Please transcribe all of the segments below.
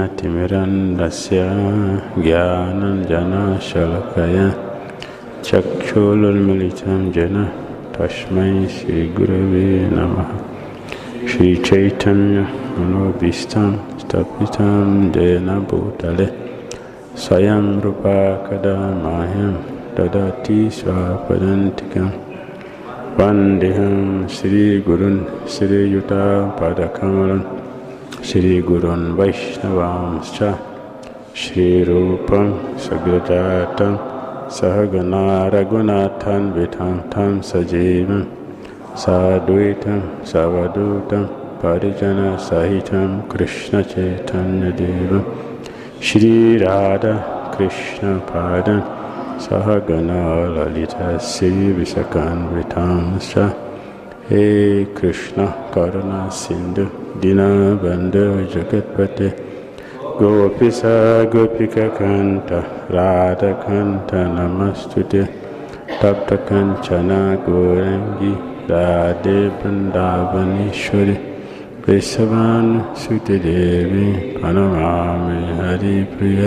ज्ञानतिमिरन्दस्य ज्ञानञ्जनशलाकया चक्षुरुन्मिलितं येन तस्मै श्रीगुरवे नमः। श्रीचैतन्यमनोभीष्टं स्थापितं येन भूतले स्वयं रूपा कदा मह्यं ददाति स्वपदान्तिकं। वन्देऽहं श्रीगुरुन् श्रीयुतापदकमलं श्रीगुरुन् वैष्णवांश्च श्रीरूपं सगजातं सहगना रघुनाथान्वितं तं सजीवं साद्वैतं सावधूतं परिजनसहितं कृष्णचैतन्यदेवं श्रीराधा कृष्णपादं सहगना ललिता श्रीविशाखान्वितांश्च। हे कृष्ण करुणा सिन्धु दीनबन्धु जगत्पते गोपीसा गोपिकान्त राधाकान्त नमस्तुते। तप्त कंचन गौरांगी राधे वृंदावनेश्वरी वृषभानुसुते देवी प्रणमामि हरिप्रिये।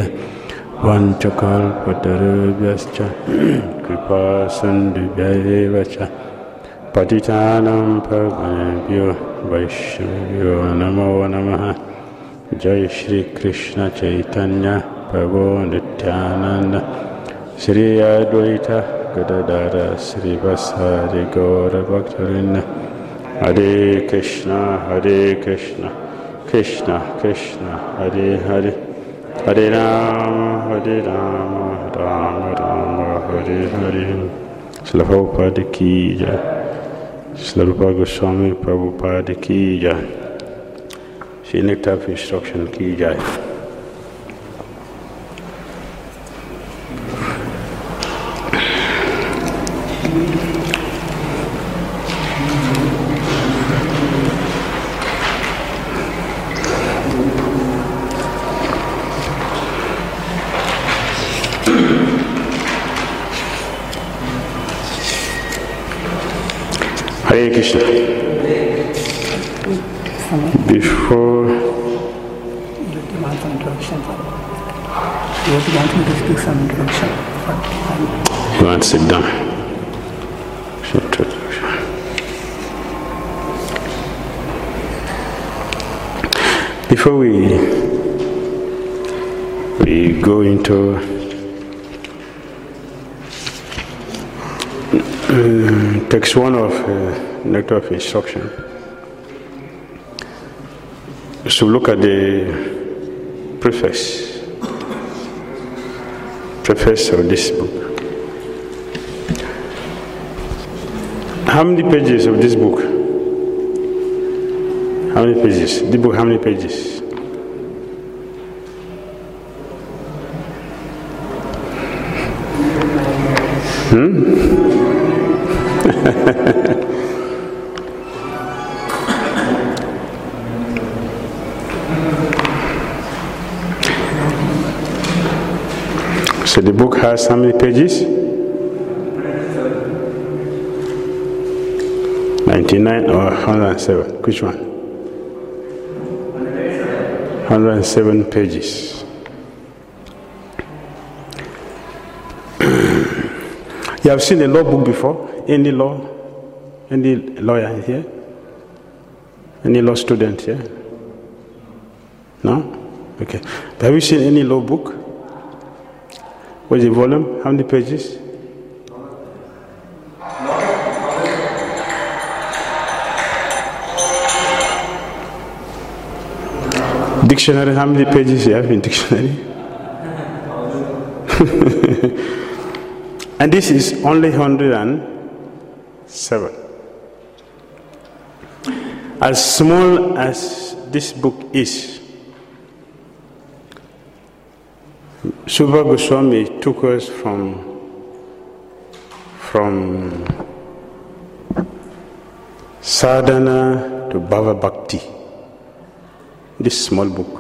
वंशकल्पतरुभ्यश्च कृपा सिन्धुभ्यैव च पतितानां पावनेभ्यो वैष्णवेभ्यो नमो नमः। जय श्री कृष्ण चैतन्य प्रभु नित्यानंद श्री अद्वैत गदाधर श्रीवासादि गौरभक्तवृंद। हरे कृष्णा कृष्ण कृष्ण हरे हरे, हरे राम राम राम हरे हरे। श्रील प्रभुपाद की जय। श्रील रूपा गोस्वामी प्रभुपाद की जय। श्री नेक्टर ऑफ इंस्ट्रक्शन की जय। Hare Krishna. Before you want some introduction? You want me to do some introduction? You want to sit down? Before we go into text 1 of Nectar of Instruction, so look at the preface of this book. How many pages of this book? How many pages? The book, how many pages? So the book has how many pages? 99 or 107? Which one? 107 pages. You have seen a law book before? Any lawyer here? Any law student here? No? Okay. But have you seen any law book? What's the volume? How many pages? Dictionary, how many pages you have in dictionary? And this is only 107. As small as this book is, Subha Goswami took us from sadhana to Bhava Bhakti. This small book,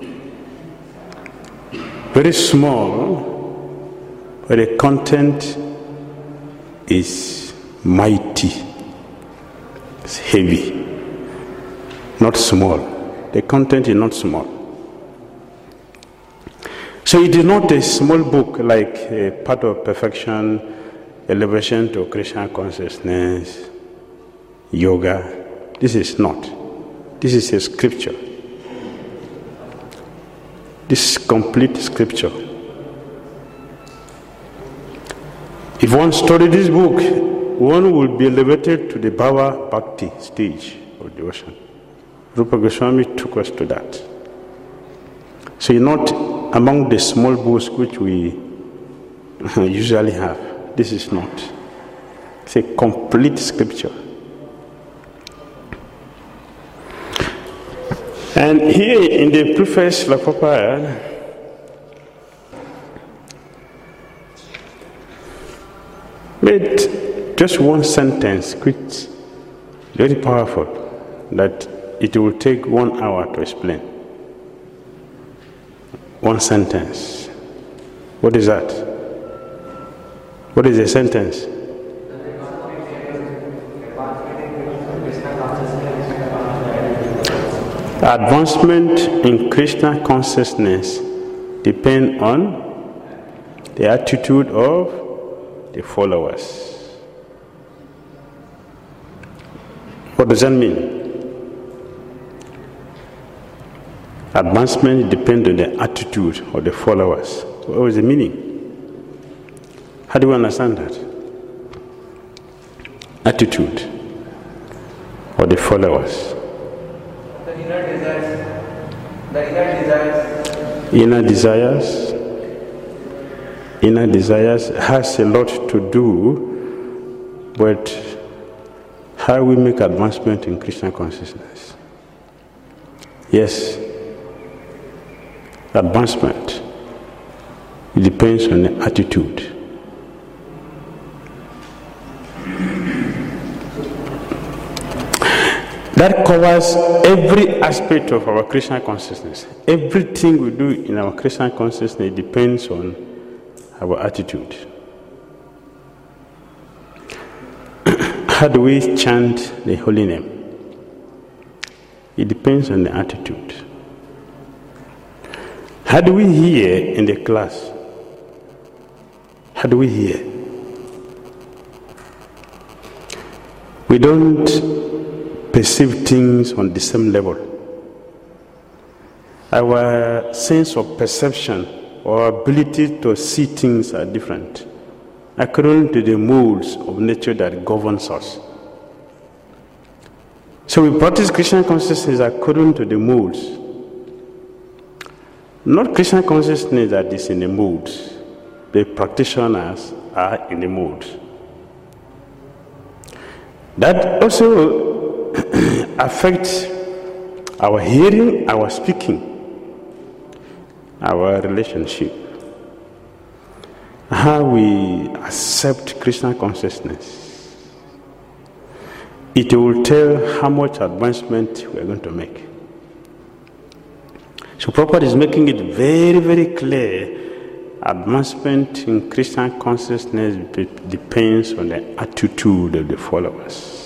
very small, but the content is mighty, it's heavy, not small. The content is not small. So it is not a small book like a Path of Perfection, Elevation to Krishna Consciousness, Yoga. This is not. This is a scripture. This is complete scripture. If one studies this book, one will be elevated to the Bhava Bhakti stage of devotion. Rupa Goswami took us to that. So you're not among the small books which we usually have. This is not. It's a complete scripture. And here in the preface, Srila Prabhupada made just one sentence which is very powerful, that it will take 1 hour to explain. One sentence. What is that? What is the sentence? Advancement in Krishna consciousness depends on the attitude of the followers. What does that mean? Advancement depends on the attitude of the followers. What is the meaning? How do we understand that? Attitude of the followers. The inner desires. The inner desires. Inner desires. Inner desires has a lot to do with how we make advancement in Krishna consciousness. Yes. Advancement, it depends on the attitude. That covers every aspect of our Krishna consciousness. Everything we do in our Krishna consciousness depends on our attitude. How do we chant the holy name? It depends on the attitude. How do we hear in the class? How do we hear? We don't perceive things on the same level. Our sense of perception or ability to see things are different according to the modes of nature that governs us. So we practice Krishna consciousness according to the modes. Not Krishna consciousness that is in the moods. The practitioners are in the moods. That also affects our hearing, our speaking, our relationship, how we accept Krishna consciousness. It will tell how much advancement we are going to make. So Prabhupada is making it very, very clear. Advancement in Krishna consciousness depends on the attitude of the followers.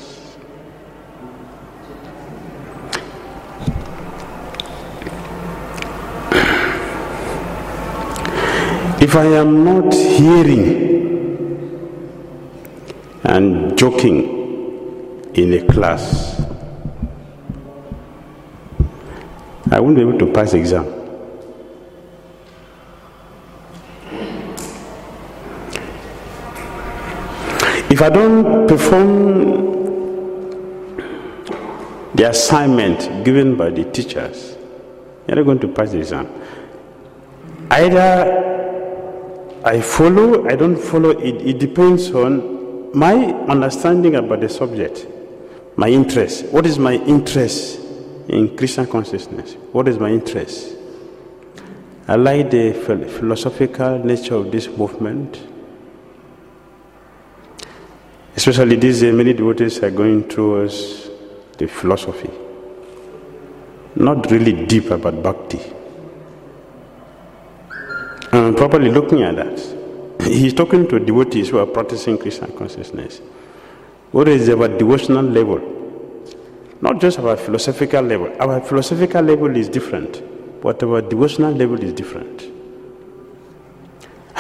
If I am not hearing and joking in a class, I won't be able to pass the exam. If I don't perform the assignment given by the teachers, you're not going to pass the exam. Either I follow, I don't follow, it depends on my understanding about the subject, my interest. What is my interest in Krishna consciousness? What is my interest? I like the philosophical nature of this movement. Especially these days, many devotees are going towards the philosophy. Not really deep about bhakti. And properly looking at that, he's talking to devotees who are practicing Krishna consciousness. What is our devotional level? Not just our philosophical level. Our philosophical level is different, but our devotional level is different.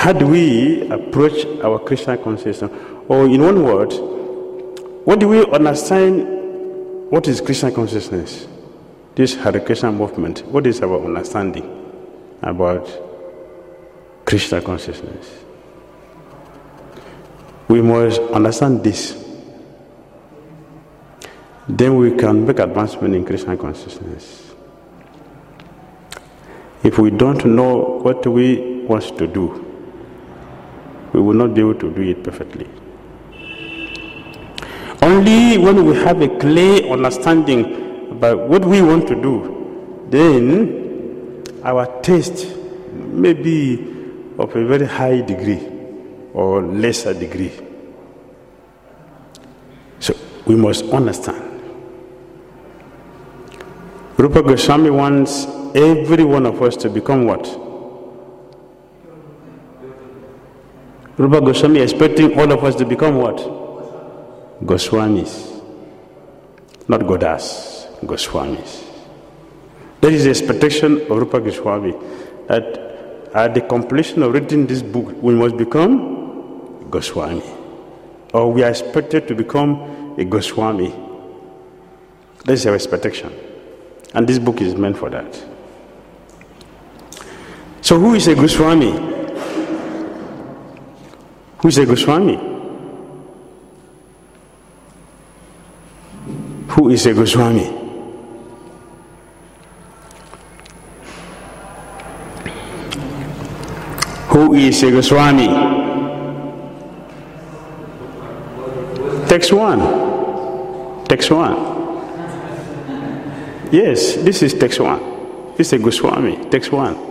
How do we approach our Krishna consciousness? Or in one word, what do we understand? What is Krishna consciousness? This Hare Krishna movement. What is our understanding about Krishna consciousness? We must understand this. Then we can make advancement in Krishna consciousness. If we don't know what we want to do, we will not be able to do it perfectly. Only when we have a clear understanding about what we want to do, then our taste may be of a very high degree or lesser degree. So we must understand. Rupa Goswami wants every one of us to become what? Rupa Goswami expecting all of us to become what? Goswamis. Not Godas, Goswamis. That is the expectation of Rupa Goswami, that at the completion of reading this book, we must become Goswami. Or we are expected to become a Goswami. That is our expectation. And this book is meant for that. So who is a Goswami? Who is a Goswami? Who is a Goswami? Who is a Goswami? Text 1. Text 1. Yes, this is text 1. This is a Goswami. Text 1.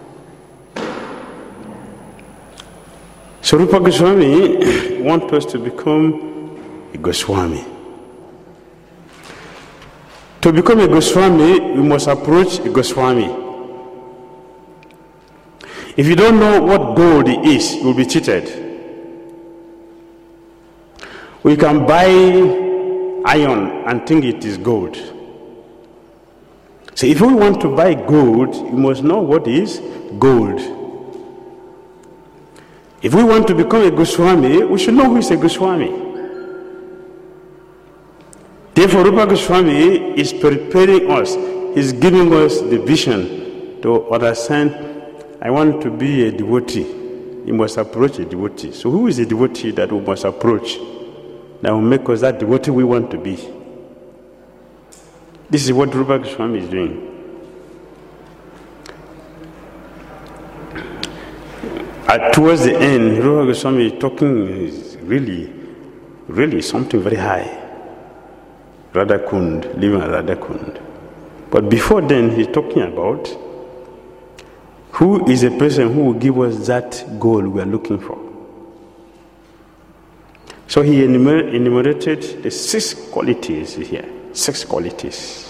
So Rupa Goswami wants us to become a Goswami. To become a Goswami, we must approach a Goswami. If you don't know what gold is, you will be cheated. We can buy iron and think it is gold. So if we want to buy gold, you must know what is gold. If we want to become a Goswami, we should know who is a Goswami. Therefore, Rupa Goswami is preparing us. He's giving us the vision to understand, I want to be a devotee. You must approach a devotee. So who is a devotee that we must approach? That will make us that devotee we want to be. This is what Rupa Goswami is doing. Towards the end, Rupa Goswami is talking is really something very high. Radha Kund, living at Radha Kund. But before then, he's talking about who is a person who will give us that goal we are looking for. So he enumerated the 6 qualities here. 6 qualities.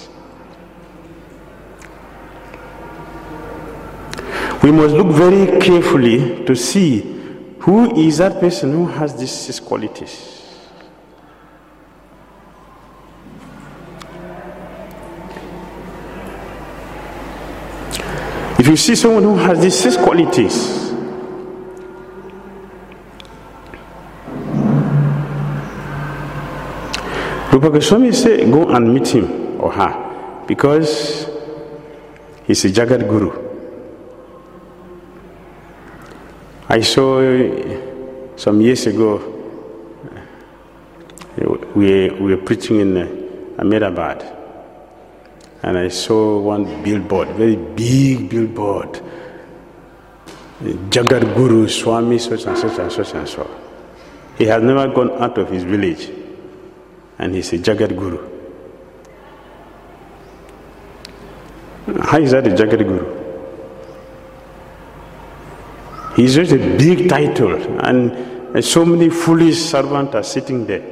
We must look very carefully to see who is that person who has these 6 qualities. If you see someone who has these 6 qualities, Rupa Goswami said, go and meet him or her, because he's a Jagat Guru. I saw some years ago, we were preaching in Ahmedabad, and I saw one billboard, very big billboard, Jagat Guru, Swami, such and such and such and so. He has never gone out of his village, and he's a Jagat Guru. How is that a Jagat Guru? He's just a big title, and so many foolish servants are sitting there.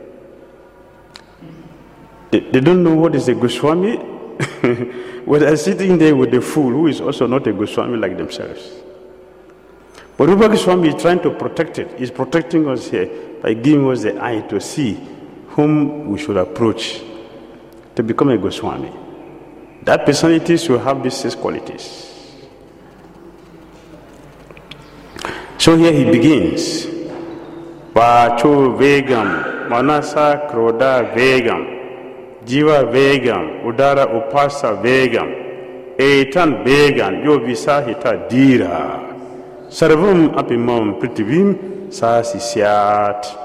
They don't know what is a Goswami. Well, they're sitting there with a fool who is also not a Goswami like themselves. But Rupa Goswami is trying to protect it. He's protecting us here by giving us the eye to see whom we should approach to become a Goswami. That personality should have these 6 qualities. So here he begins. Vacho Vegam, Manasa Kroda Vegam, Jiva Vegam, Udara Upasa Vegam, Etan Vegan, Yo Visahita Dira, Sarvum Apimam Pritivim, Sasisyat.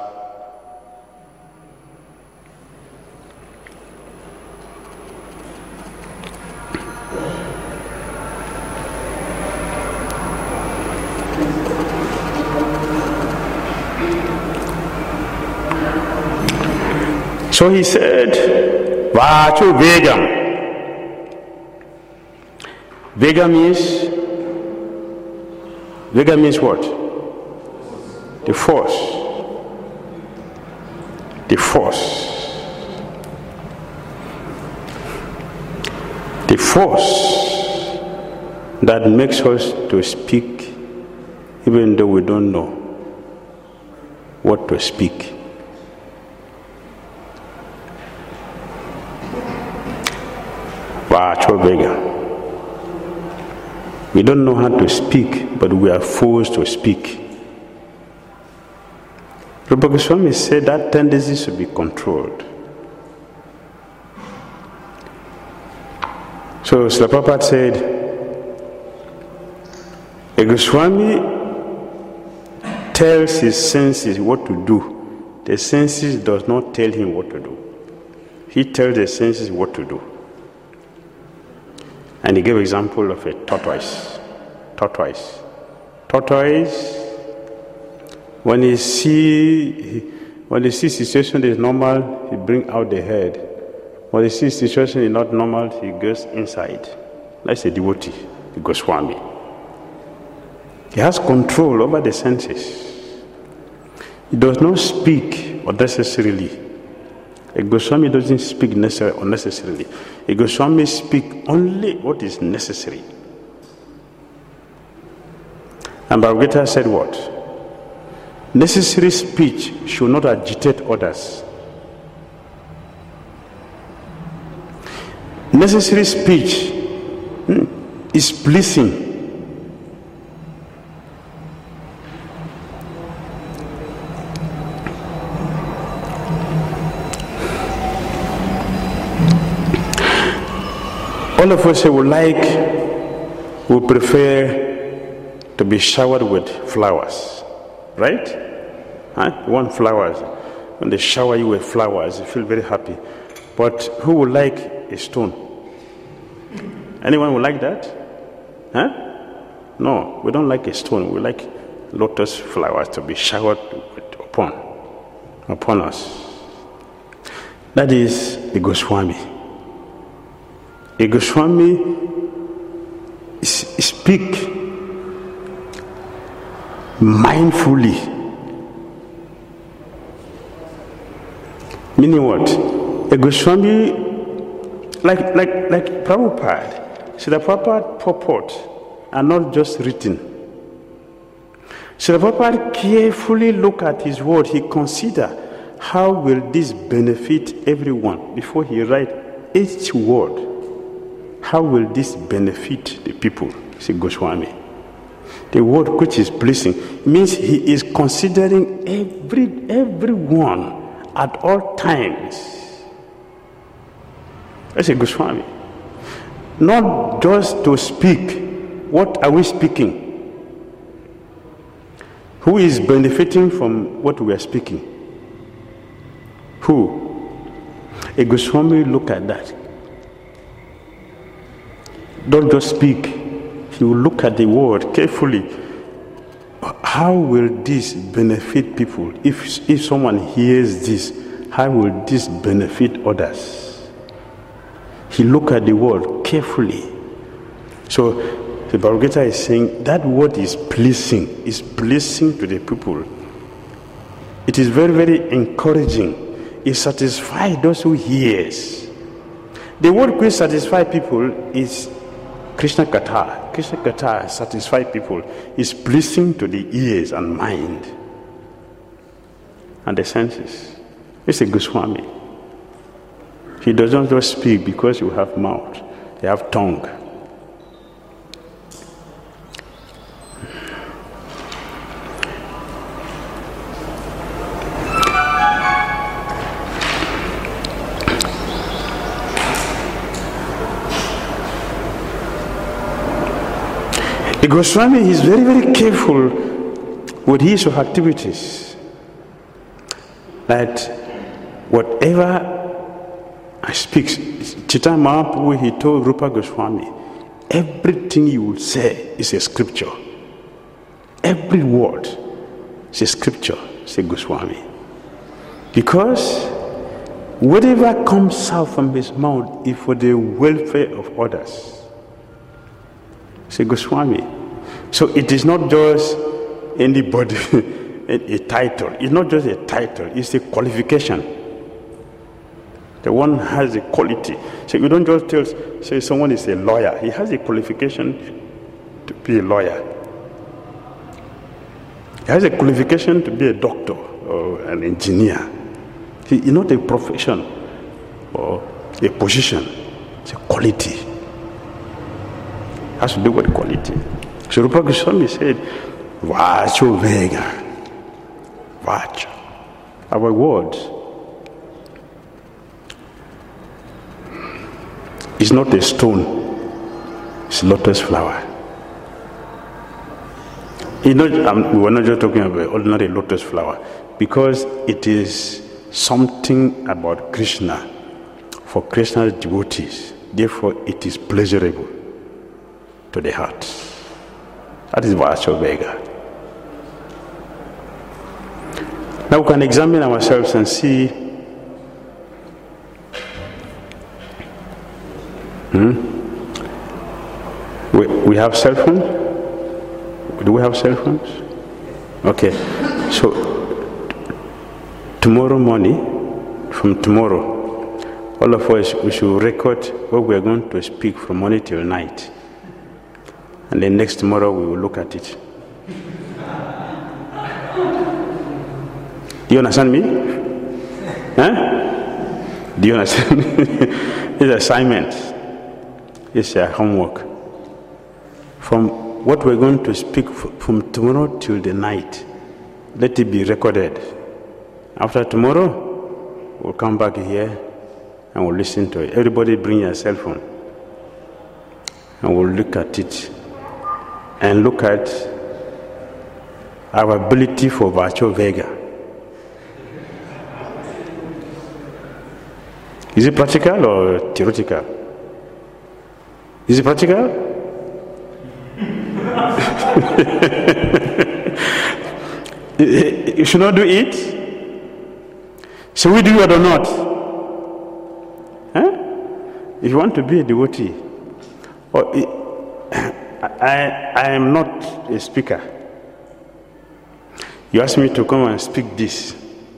So he said, Vachu Vegam. Vega means what? The force. The force. The force that makes us to speak even though we don't know what to speak. We don't know how to speak, but we are forced to speak. Rupa Goswami said that tendency should be controlled. So Srila Prabhupada said, a Goswami tells his senses what to do. The senses does not tell him what to do. He tells the senses what to do. And he gave example of a tortoise. Tortoise, when he see situation is normal, he bring out the head. When he sees situation is not normal, he goes inside. That's a devotee, the Goswami. He has control over the senses. He does not speak unnecessarily. A Goswami doesn't speak unnecessarily. A Goswami speaks only what is necessary. And Bhagavad Gita said what? Necessary speech should not agitate others. Necessary speech is pleasing. All of us would prefer to be showered with flowers, right? You want flowers. When they shower you with flowers, you feel very happy. But who would like a stone? Anyone would like that? No, we don't like a stone. We like lotus flowers to be showered upon us. That is a Goswami. A Goswami speak mindfully. Meaning what? A Goswami, like Prabhupada. So the Prabhupada purport are not just written. So the Prabhupada carefully look at his word. He consider how will this benefit everyone before he write each word. How will this benefit the people? Say Goswami. The word which is pleasing means he is considering everyone at all times. That's a Goswami. Not just to speak. What are we speaking? Who is benefiting from what we are speaking? Who? A Goswami look at that. Don't just speak. He will look at the word carefully. How will this benefit people? If someone hears this, how will this benefit others? He look at the word carefully. So the Bhagavad Gita is saying that word is pleasing to the people. It is very, very encouraging. It satisfies those who hears. The word which satisfies people is Krishna Katha. Krishna Katha satisfies people. Is pleasing to the ears and mind and the senses. It's a Goswami. He doesn't just speak because you have mouth. You have tongue. A Goswami is very, very careful with his activities. That whatever I speak, Chaitanya Mahaprabhu, he told Rupa Goswami, everything you will say is a scripture. Every word is a scripture, said Goswami. Because whatever comes out from his mouth is for the welfare of others. Say Goswami. So it is not just anybody, a title. It's not just a title, it's a qualification. The one has a quality. So you don't just say someone is a lawyer. He has a qualification to be a lawyer. He has a qualification to be a doctor or an engineer. It's not a profession or a position. It's a quality. It has to do with quality. So Rupa Goswami said, Vacho Vega. Vacho. Our words is not a stone, it's lotus flower. We were not just talking about ordinary lotus flower, because it is something about Krishna, for Krishna's devotees. Therefore, it is pleasurable to the heart. That is Vacho Vega. Now we can examine ourselves and see we have cell phone? Do we have cell phones? Okay. So tomorrow morning, from tomorrow, all of us, we should record what we are going to speak from morning till night. And then next tomorrow we will look at it. Do you understand me? Huh? Do you understand? It's assignment. It's a homework. From what we're going to speak from tomorrow till the night, let it be recorded. After tomorrow, we'll come back here and we'll listen to it. Everybody bring your cell phone and we'll look at it and look at our ability for Vacho Vega. Is it practical or theoretical? Is it practical? You should not do it. Should we do it or not? Huh? If you want to be a devotee, I am not a speaker. You ask me to come and speak this.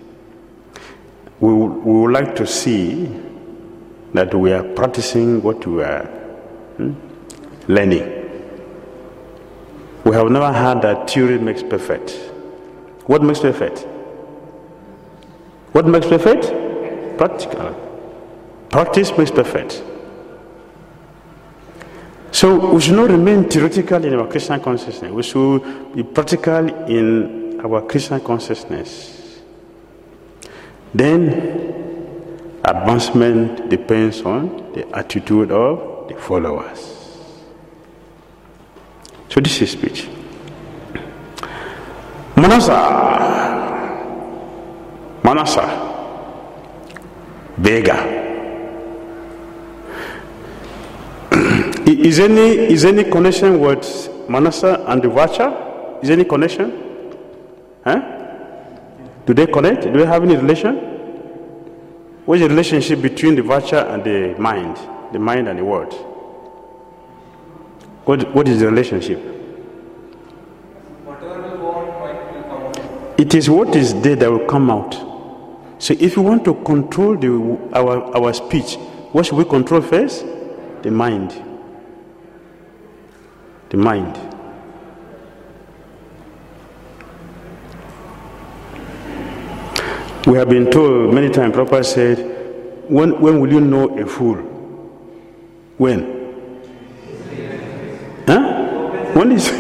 We would like to see that we are practicing what we are learning. We have never heard that theory makes perfect. What makes perfect? What makes perfect? Practical. Practice makes perfect. So we should not remain theoretical in our Krishna consciousness. We should be practical in our Krishna consciousness. Then advancement depends on the attitude of the followers. So this is speech. Manasa, Vega. Is any connection with Manasa and the Vacha? Is any connection? Huh? Do they connect? Do they have any relation? What is the relationship between the Vacha and the mind and the word? What is the relationship? Whatever will go on, mind will come out. It is what is there that will come out. So if you want to control our speech, what should we control first? The mind. The mind. We have been told many times, Prabhupada said, when will you know a fool? When? Huh?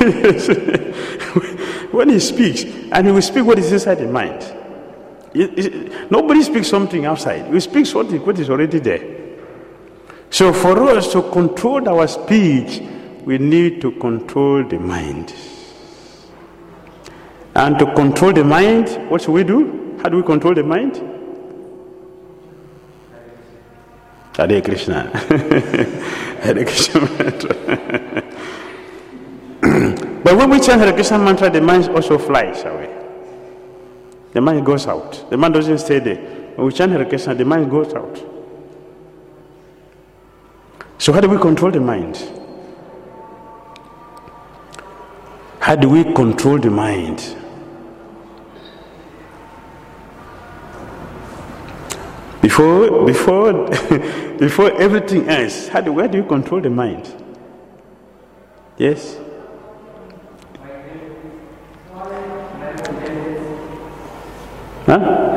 When he speaks, and he will speak what is inside the mind. Nobody speaks something outside. We speak what is already there. So for us to control our speech, we need to control the mind. And to control the mind, what should we do? How do we control the mind? Hare Krishna. Hare Krishna mantra. But when we chant Hare Krishna mantra, the mind also flies away. The mind goes out. The mind doesn't stay there. When we chant Hare Krishna, the mind goes out. So how do we control the mind? How do we control the mind? Before everything else, where do you control the mind? Yes? Huh?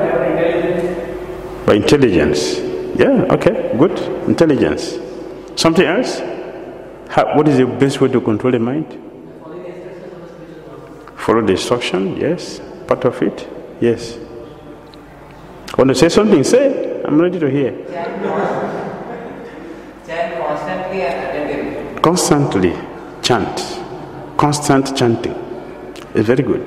By intelligence. Yeah, okay, good. Intelligence. Something else? What is the best way to control the mind? Follow the instruction, yes. Part of it, yes. Want to say something? Say. I'm ready to hear. Chant constantly and attentively. Constantly chant. Constant chanting. It's very good.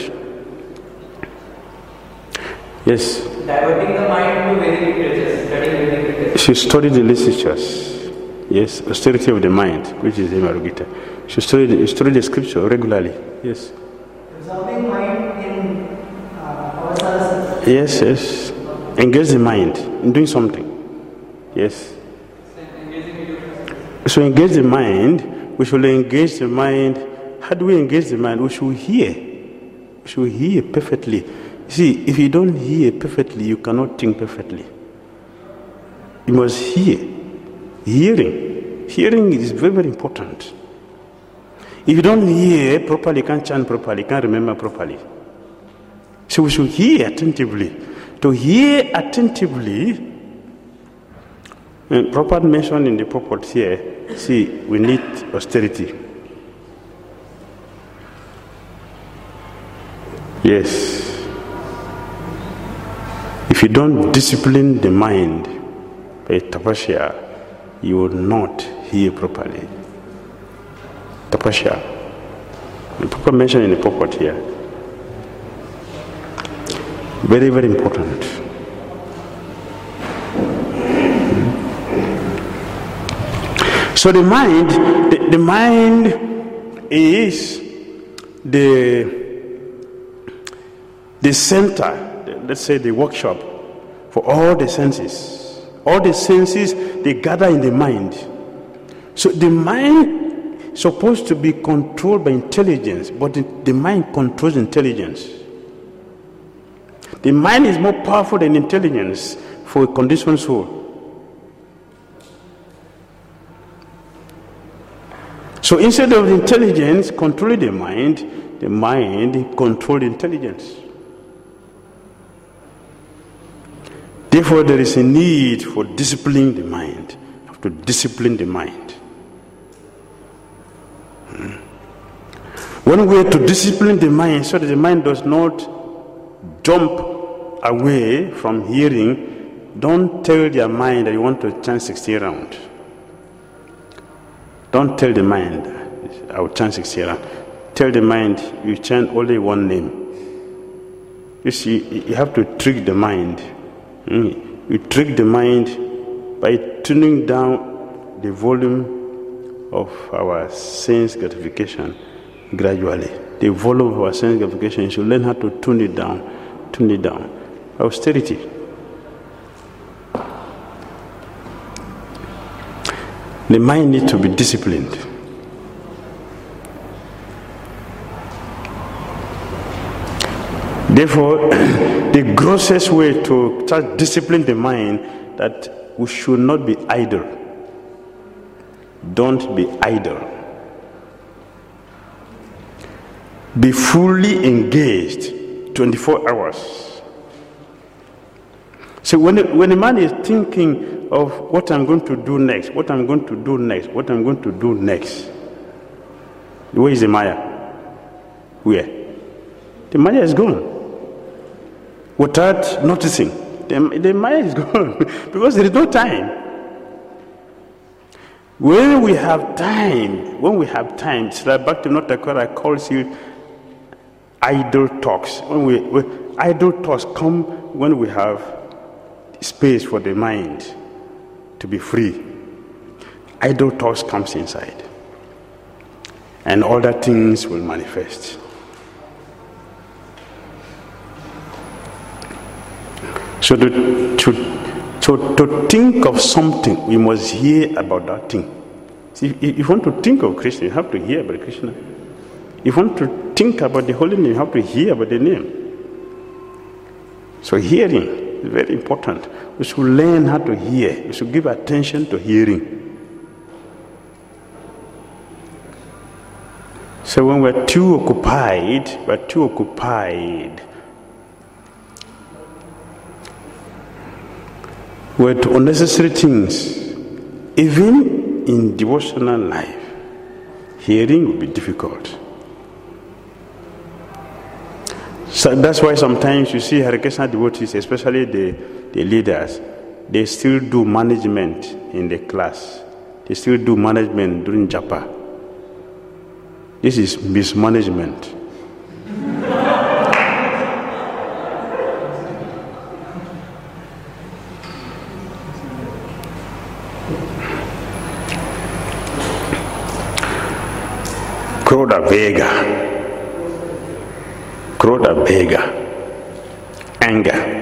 Yes. Diverting the mind to Vedic literatures, studying Vedic literatures. She studied the literatures. Yes, austerity of the mind, which is Bhagavad Gita. She studied the scripture regularly. Yes. Observing mind in our services. Yes, yes. Engage the mind in doing something. Yes. So engage the mind. We should engage the mind. How do we engage the mind? We should hear. We should hear perfectly. See, if you don't hear perfectly, you cannot think perfectly. You must hear. Hearing is very, very important. If you don't hear properly, you can't chant properly, you can't remember properly. So we should hear attentively. To hear attentively, and Prabhupada mentioned in the purport here, see, we need austerity. Yes. If you don't discipline the mind by tapasya, you will not hear properly. Tapasya. The Prabhupada mentioned in the purport here. Very, very important. So the mind is the center, let's say the workshop for all the senses. All the senses, they gather in the mind. So the mind is supposed to be controlled by intelligence, but the mind controls intelligence. The mind is more powerful than intelligence for a conditioned soul. So instead of intelligence controlling the mind controls intelligence. Therefore, there is a need for disciplining the mind. You have to discipline the mind. One way to discipline the mind so that the mind does not jump away from hearing, don't tell your mind that you want to chant 60 rounds. Don't tell the mind, I will chant 60 rounds. Tell the mind, you chant only one name. You see, you have to trick the mind. You trick the mind by tuning down the volume of our sense gratification gradually. The volume of our sense gratification, you should learn how to tune it down. Tune it down. Austerity. The mind needs to be disciplined. Therefore, the grossest way to start discipline the mind, that we should not be idle. Don't be idle. Be fully engaged 24 hours. So when a man is thinking of what I'm going to do next, what I'm going to do next, what I'm going to do next, where is the Maya? Where? The Maya is gone. Without noticing, the Maya is gone because there is no time. When we have time, Sri Bhakti Thakura calls it idle talks. When idle talks come when we have space for the mind to be free. Idle talks comes inside, and other things will manifest. So to think of something, we must hear about that thing. See, if you want to think of Krishna, you have to hear about Krishna. If you want to think about the holy name, you have to hear about the name. So hearing is very important. We should learn how to hear. We should give attention to hearing. So when we're too occupied with unnecessary things, even in devotional life, hearing will be difficult. So that's why sometimes you see Hare Krishna devotees, especially the leaders, they still do management in the class. They still do management during japa. This is mismanagement. Krodha Vega, anger.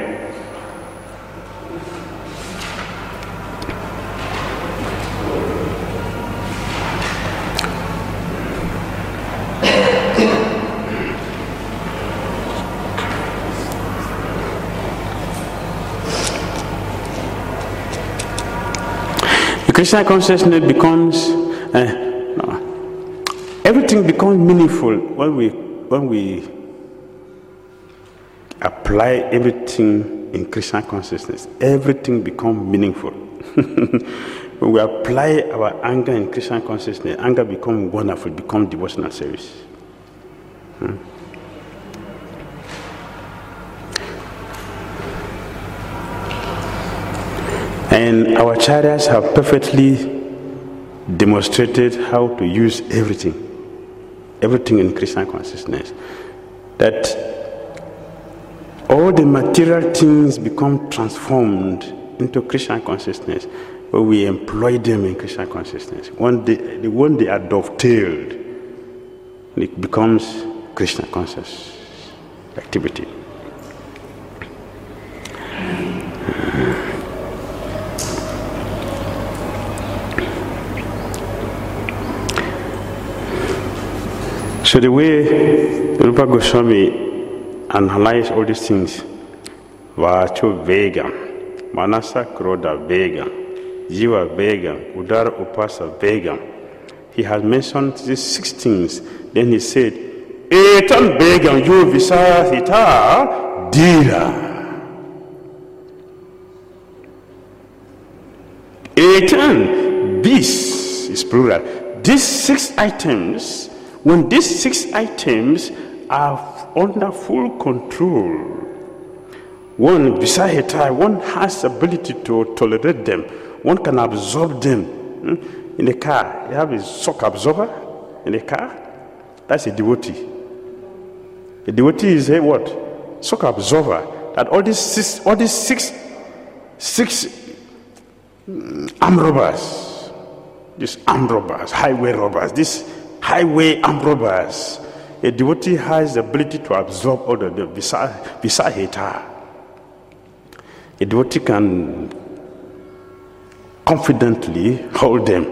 The Krishna consciousness becomes everything becomes meaningful when we apply everything in Krishna consciousness. Everything becomes meaningful. When we apply our anger in Krishna consciousness, anger becomes wonderful, becomes devotional service. And our acharyas have perfectly demonstrated how to use everything in Krishna consciousness. That all the material things become transformed into Krishna consciousness when we employ them in Krishna consciousness. When they are dovetailed, it becomes Krishna conscious activity. So the way Rupa Goswami analyze all these things, Vacho Vegam, Manasa Krodha Vegam, Jiva Vegam, Udara Upasa Vegam. He has mentioned these 6 things. Then he said, Etan Vegam Yu Visahita Dira. Etan, this is plural. These 6 items, when these 6 items are under full control, one has ability to tolerate them, one can absorb them. In a car, you have a shock absorber in a car. That's a devotee. A devotee is a what? Shock absorber. That all these six armed robbers, these armed robbers, highway robbers, these highway armed robbers, a devotee has the ability to absorb all of them. Visahita. A devotee can confidently hold them.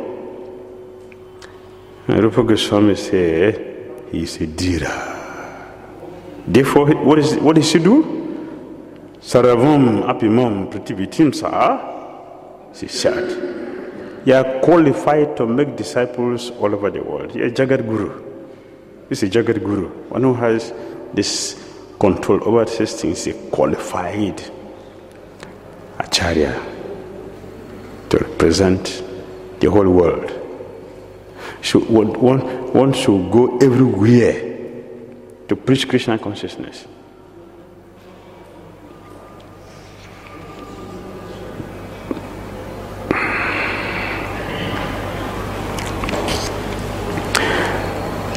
And Rupa Goswami said, he is a Dhira. Therefore, what does he do? Saravam apimam prativitim sa, he said. You are qualified to make disciples all over the world. You are Jagat Guru. This is Jagat Guru. One who has this control over these things is a qualified Acharya to represent the whole world. So one should go everywhere to preach Krishna consciousness.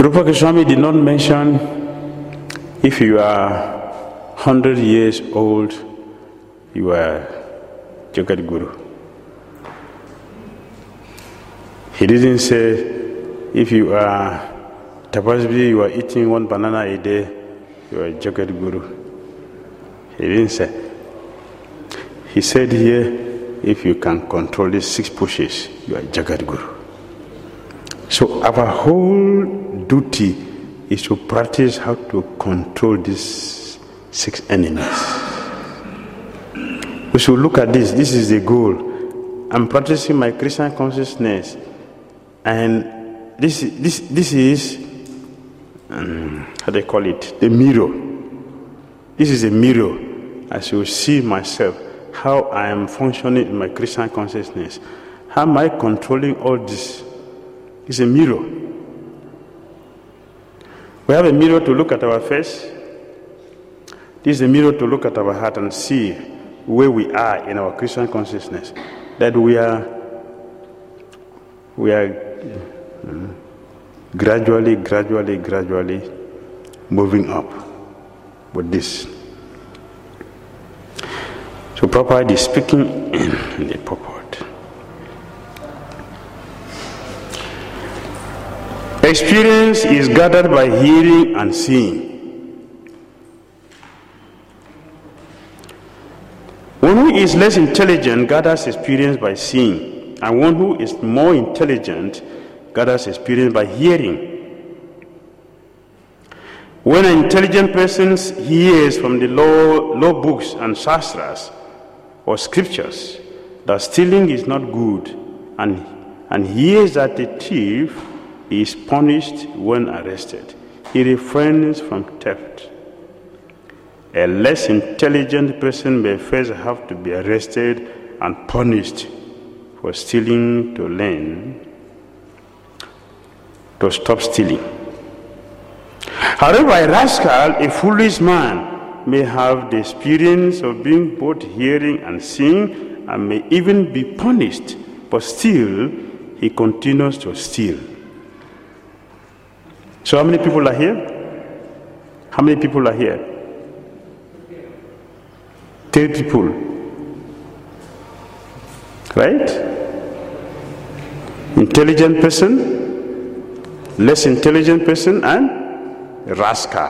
Rupa Goswami did not mention if you are 100 years old, you are Jagat Guru. He didn't say if you are Tapasvi, you are eating one banana a day, you are Jagat Guru. He didn't say. He said here, if you can control these 6 pushes, you are Jagat Guru. So our whole duty is to practice how to control these 6 enemies. We should look at this. This is the goal. I'm practicing my Krishna consciousness, and this is how they call it, the mirror. This is a mirror. I should see myself, how I am functioning in my Krishna consciousness. How am I controlling all this? It's a mirror. We have a mirror to look at our face. This is a mirror to look at our heart and see where we are in our Krishna consciousness. That we are gradually moving up with this. So Prabhupada is speaking in the purport. Experience is gathered by hearing and seeing. One who is less intelligent gathers experience by seeing, and one who is more intelligent gathers experience by hearing. When an intelligent person hears from the law books and shastras or scriptures that stealing is not good, and hears that the thief is punished when arrested, he refrains from theft. A less intelligent person may first have to be arrested and punished for stealing to learn to stop stealing. However, a rascal, a foolish man, may have the experience of being both hearing and seeing, and may even be punished, but still he continues to steal. So how many people are here? How many people are here? 3 people. Right? Intelligent person, less intelligent person, and rascal.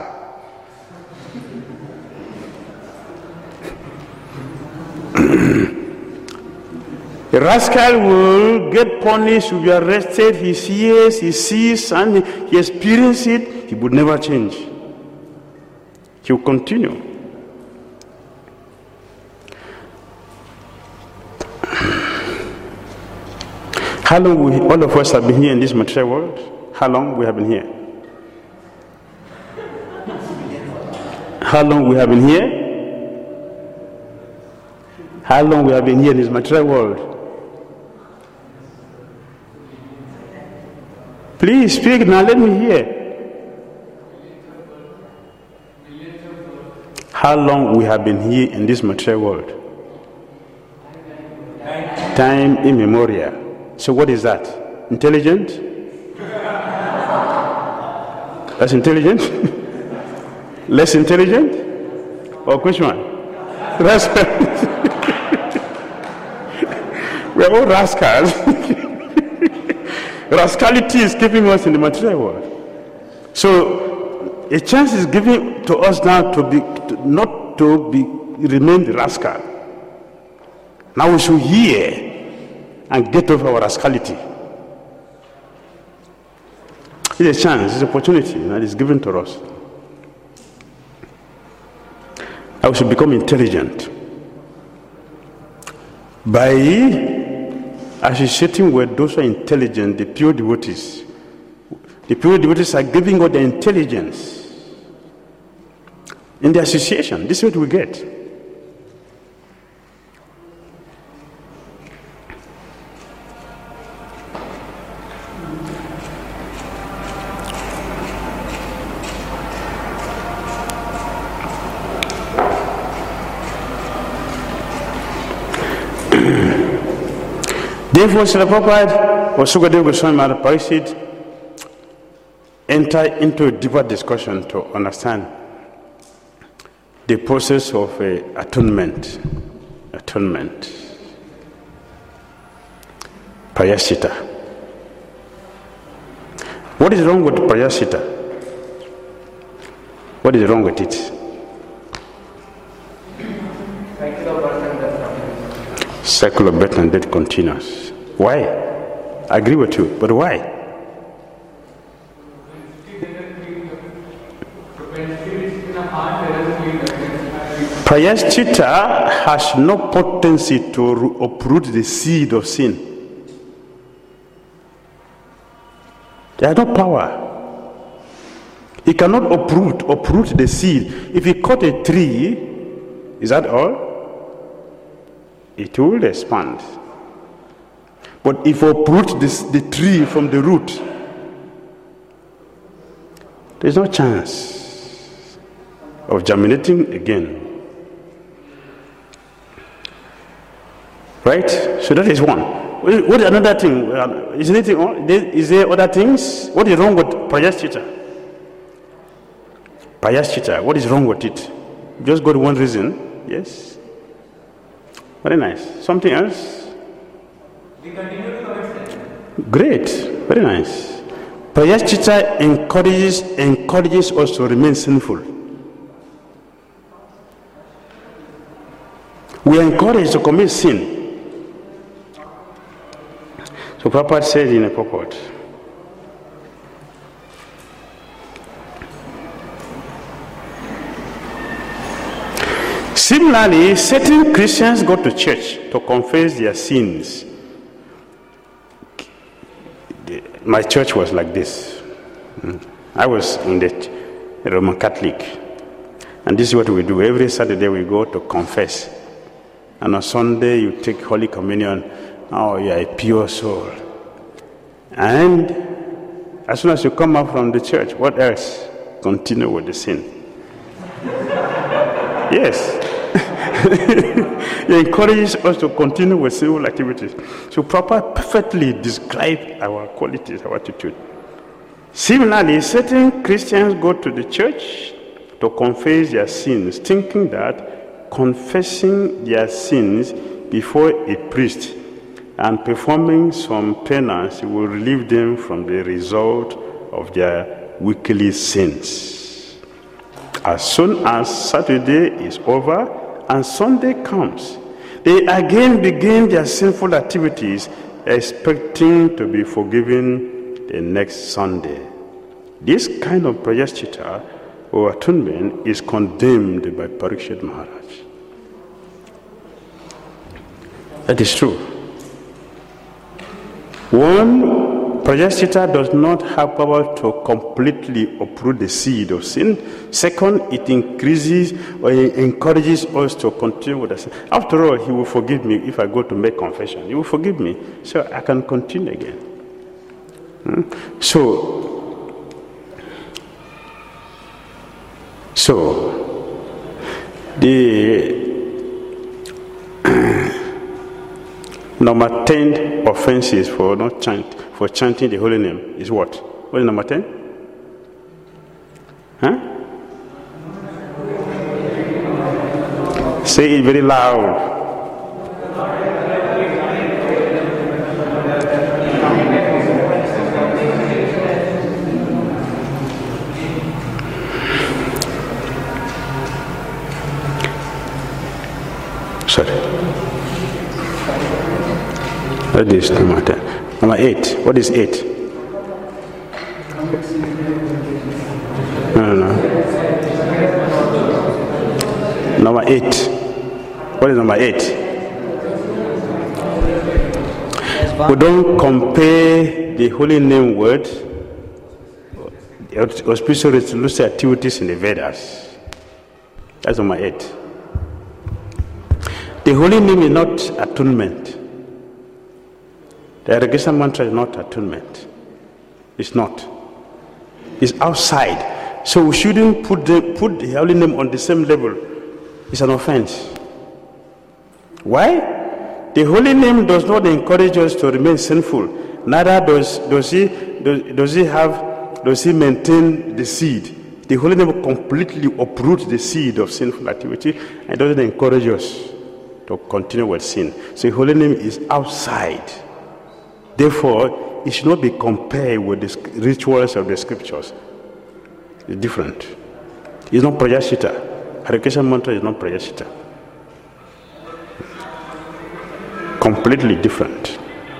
A rascal will get punished, will be arrested, he hears, he sees, and he experiences it, he would never change. He will continue. How long all of us have been here in this material world? How long we have been here? How long we have been here? How long we have been here in this material world? Please speak now, let me hear. How long we have been here in this material world? Time immemorial. So what is that? Intelligent? That's intelligent? Less intelligent? Or which one? Rascals. We're all rascals. Rascality is keeping us in the material world. So a chance is given to us now remain the rascal. Now we should hear and get over our rascality. It's a chance, it's an opportunity that is given to us. I should become intelligent by associating with those who are intelligent, the pure devotees. The pure devotees are giving us the intelligence in the association. This is what we get. Therefore, Srila Prabhupada or Sukadeva Goswami Maharaj Pariksit enter into a deeper discussion to understand the process of atonement. Prayashchitta. What is wrong with Prayashchitta? What is wrong with it? Cycle of birth and death continues. Why? I agree with you, but why? Prayashchitta has no potency to uproot the seed of sin. There has no power. He cannot uproot the seed. If he cut a tree, is that all? It will expand. But if you uproot the tree from the root, there's no chance of germinating again. Right? So that is one. What is another thing? Is there other things? What is wrong with Prayashchitta? Prayashchitta, what is wrong with it? Just got one reason. Yes? Very nice. Something else? We continue to commit sin. Great. Very nice. Prayashchitta encourages us to remain sinful. We are encouraged to commit sin. So Prabhupada says in a purport, similarly, certain Christians go to church to confess their sins. My church was like this. I was in the Roman Catholic. And this is what we do. Every Saturday we go to confess. And on Sunday you take Holy Communion. Oh, you are a pure soul. And as soon as you come out from the church, what else? Continue with the sin. Yes. He encourages us to continue with civil activities. So Prabhupada perfectly described our qualities, our attitude. Similarly, certain Christians go to the church to confess their sins, thinking that confessing their sins before a priest and performing some penance will relieve them from the result of their weekly sins. As soon as Saturday is over and Sunday comes, they again begin their sinful activities, expecting to be forgiven the next Sunday. This kind of prayashchitta or atonement is condemned by Parikshit Maharaj. That is true. One, prayashchitta does not have power to completely uproot the seed of sin. Second, it increases or encourages us to continue with the sin. After all, he will forgive me if I go to make confession. He will forgive me, so I can continue again. So the number 10 offenses for chanting the holy name is what? What is number 10? Huh? Say it very loud. Sorry. That is number 10. Number 8. What is 8? No. Number 8. What is number 8? We don't compare the holy name word auspicious resolution activities in the Vedas. That's number 8. The holy name is not atonement. The irrigation mantra is not atonement. It's not. It's outside. So we shouldn't put the holy name on the same level. It's an offense. Why? The holy name does not encourage us to remain sinful. Neither does he have does he maintain the seed? The Holy Name completely uproots the seed of sinful activity and doesn't encourage us to continue with sin. So the Holy Name is outside. Therefore, it should not be compared with the rituals of the scriptures. It's different. It's not Prayashita. Hare Krishna mantra is not Prayashita. Completely different.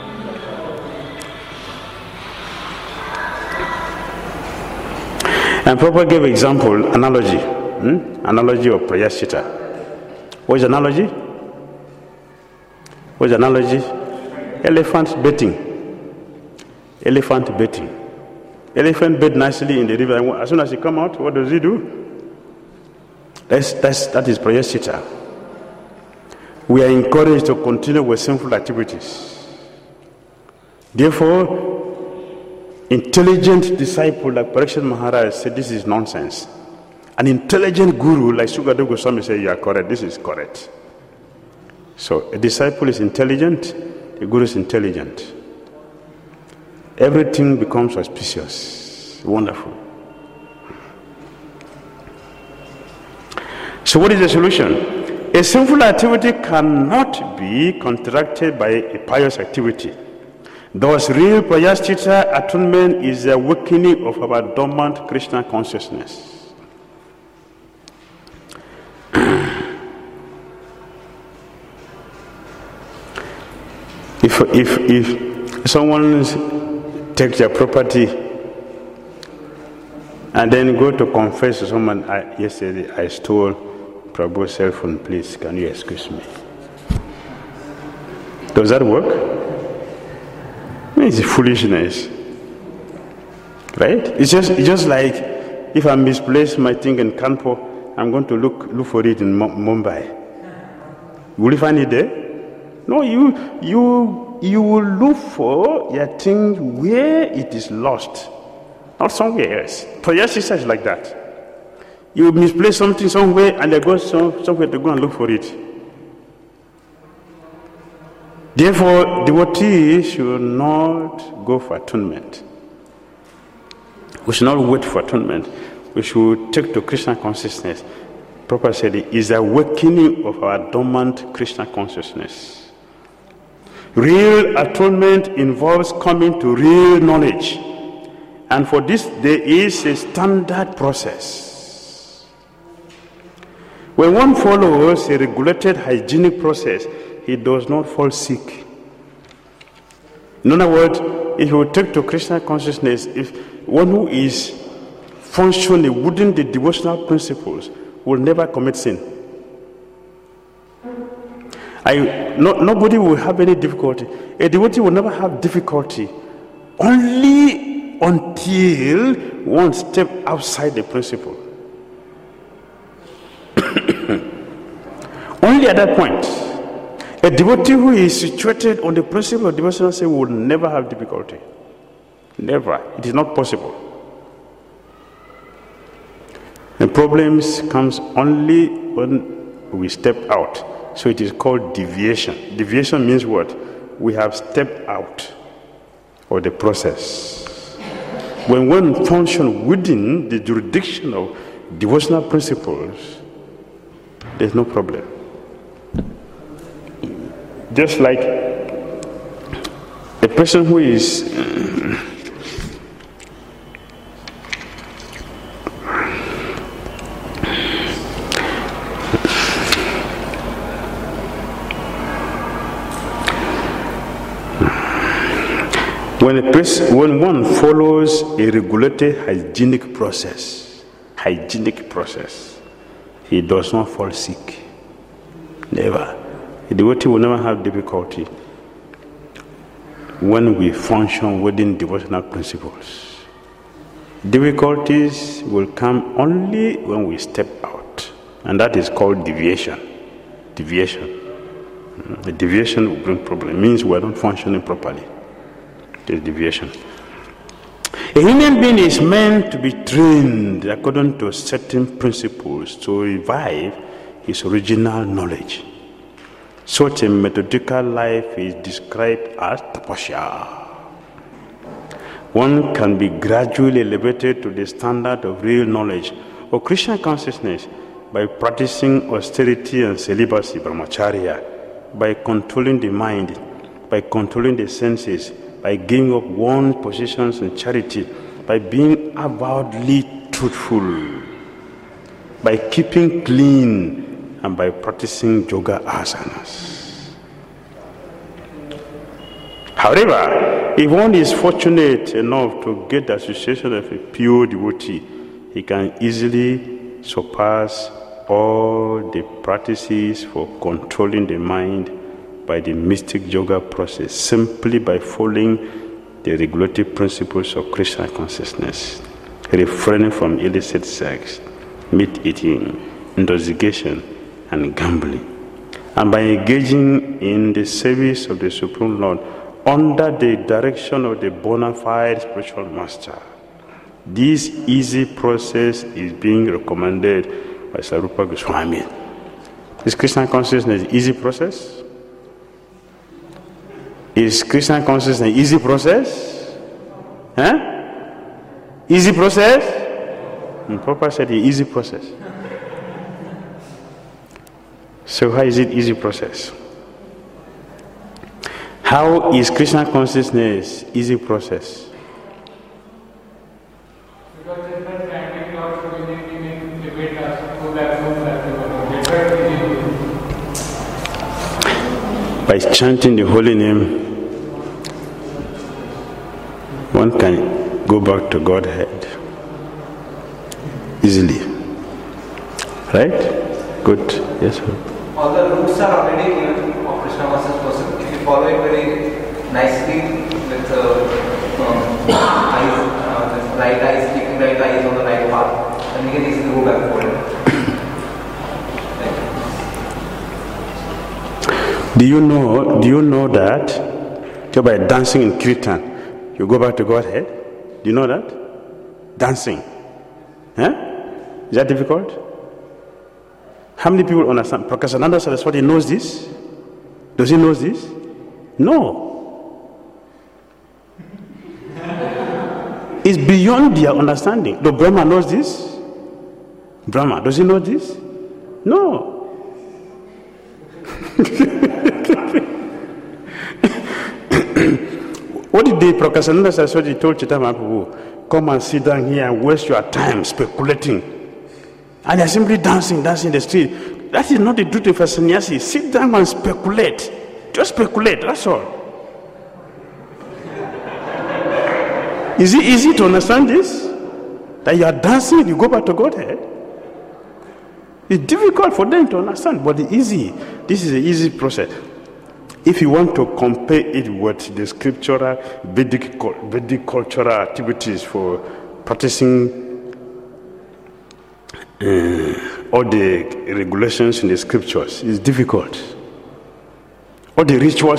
And Prabhupada gave example, analogy. Analogy of Prayashita. What is analogy? What is analogy? Elephant baiting. Elephant baiting. Elephant bait nicely in the river, and as soon as he come out, what does he do? That is Prayashita. We are encouraged to continue with sinful activities. Therefore, intelligent disciple like Parikshit Maharaj said this is nonsense. An intelligent guru like Sukadeva Goswami said you are correct, this is correct. So a disciple is intelligent, a guru is intelligent. Everything becomes auspicious, wonderful. So what is the solution? A sinful activity cannot be contracted by a pious activity. Thus, real Prayashita atonement is the awakening of our dormant Krishna consciousness. If someone takes their property and then go to confess to someone, yesterday I stole Prabhu's cell phone, please, can you excuse me? Does that work? It's foolishness, right? It's just like if I misplace my thing in Kanpur, I'm going to look for it in Mumbai. Will you find it there? No, you will look for your thing where it is lost, not somewhere else. Prayashita is like that. You misplace something somewhere, and they go somewhere to go and look for it. Therefore, devotees should not go for atonement. We should not wait for atonement. We should take to Krishna consciousness. Prabhupada said it is the awakening of our dormant Krishna consciousness. Real atonement involves coming to real knowledge. And for this, there is a standard process. When one follows a regulated hygienic process, he does not fall sick. In other words, if you take to Krishna consciousness, if one who is functioning within the devotional principles will never commit sin. Nobody will have any difficulty. A devotee will never have difficulty only until one step outside the principle. Only at that point. A devotee who is situated on the principle of devotional service will never have difficulty. Never. It is not possible. The problems comes only when we step out. So it is called deviation. Deviation means what? We have stepped out of the process. When one functions within the jurisdiction of devotional principles, there's no problem. Just like a person who is when one follows a regulated hygienic process, he does not fall sick. Never. A devotee will never have difficulty when we function within devotional principles. Difficulties will come only when we step out, and that is called deviation. Deviation. The deviation will bring problem. It means we are not functioning properly. It is deviation. A human being is meant to be trained according to certain principles to revive his original knowledge. Such a methodical life is described as tapasya. one can be gradually elevated to the standard of real knowledge or Krishna consciousness by practicing austerity and celibacy, brahmacharya, by controlling the mind, by controlling the senses, by giving up one's possessions in charity, by being avowedly truthful, by keeping clean, and by practicing yoga asanas. However, if one is fortunate enough to get the association of a pure devotee, he can easily surpass all the practices for controlling the mind by the mystic yoga process, simply by following the regulative principles of Krishna consciousness, refraining from illicit sex, meat eating, intoxication, and gambling, and by engaging in the service of the Supreme Lord under the direction of the bona fide spiritual master. This easy process is being recommended by Sarupa Goswami. Is Krishna consciousness an easy process? Is Krishna consciousness an easy process? Huh? Easy process? And Prabhupada said an easy process. So how is it easy process? How is Krishna consciousness easy process? Because different scientific laws in debate us so that by chanting the holy name, one can go back to Godhead easily. Right? Good. Yes, sir. All the roots are already given of Krishna conscious person. If you follow it very nicely with eyes, with right eyes, keeping right eyes on the right path, then you can easily go back forward. Do you know that just by dancing in Kirtan, you go back to Godhead? Do you know that? Dancing. Huh? Is that difficult? How many people understand? Prakasananda Saraswati knows this? Does he know this? No. It's beyond their understanding. Though Brahma knows this? Brahma, does he know this? No. What did the Prakasananda Saraswati told Chaitanya Mahaprabhu? Come and sit down here and waste your time speculating. And they're simply dancing in the street. That is not the duty of a sannyasi. Sit down and speculate. Just speculate, that's all. Is it easy to understand this? That you are dancing, you go back to Godhead? It's difficult for them to understand, but it's easy. This is an easy process. If you want to compare it with the scriptural, Vedic cultural activities for practicing all the regulations in the scriptures, it's difficult. All the rituals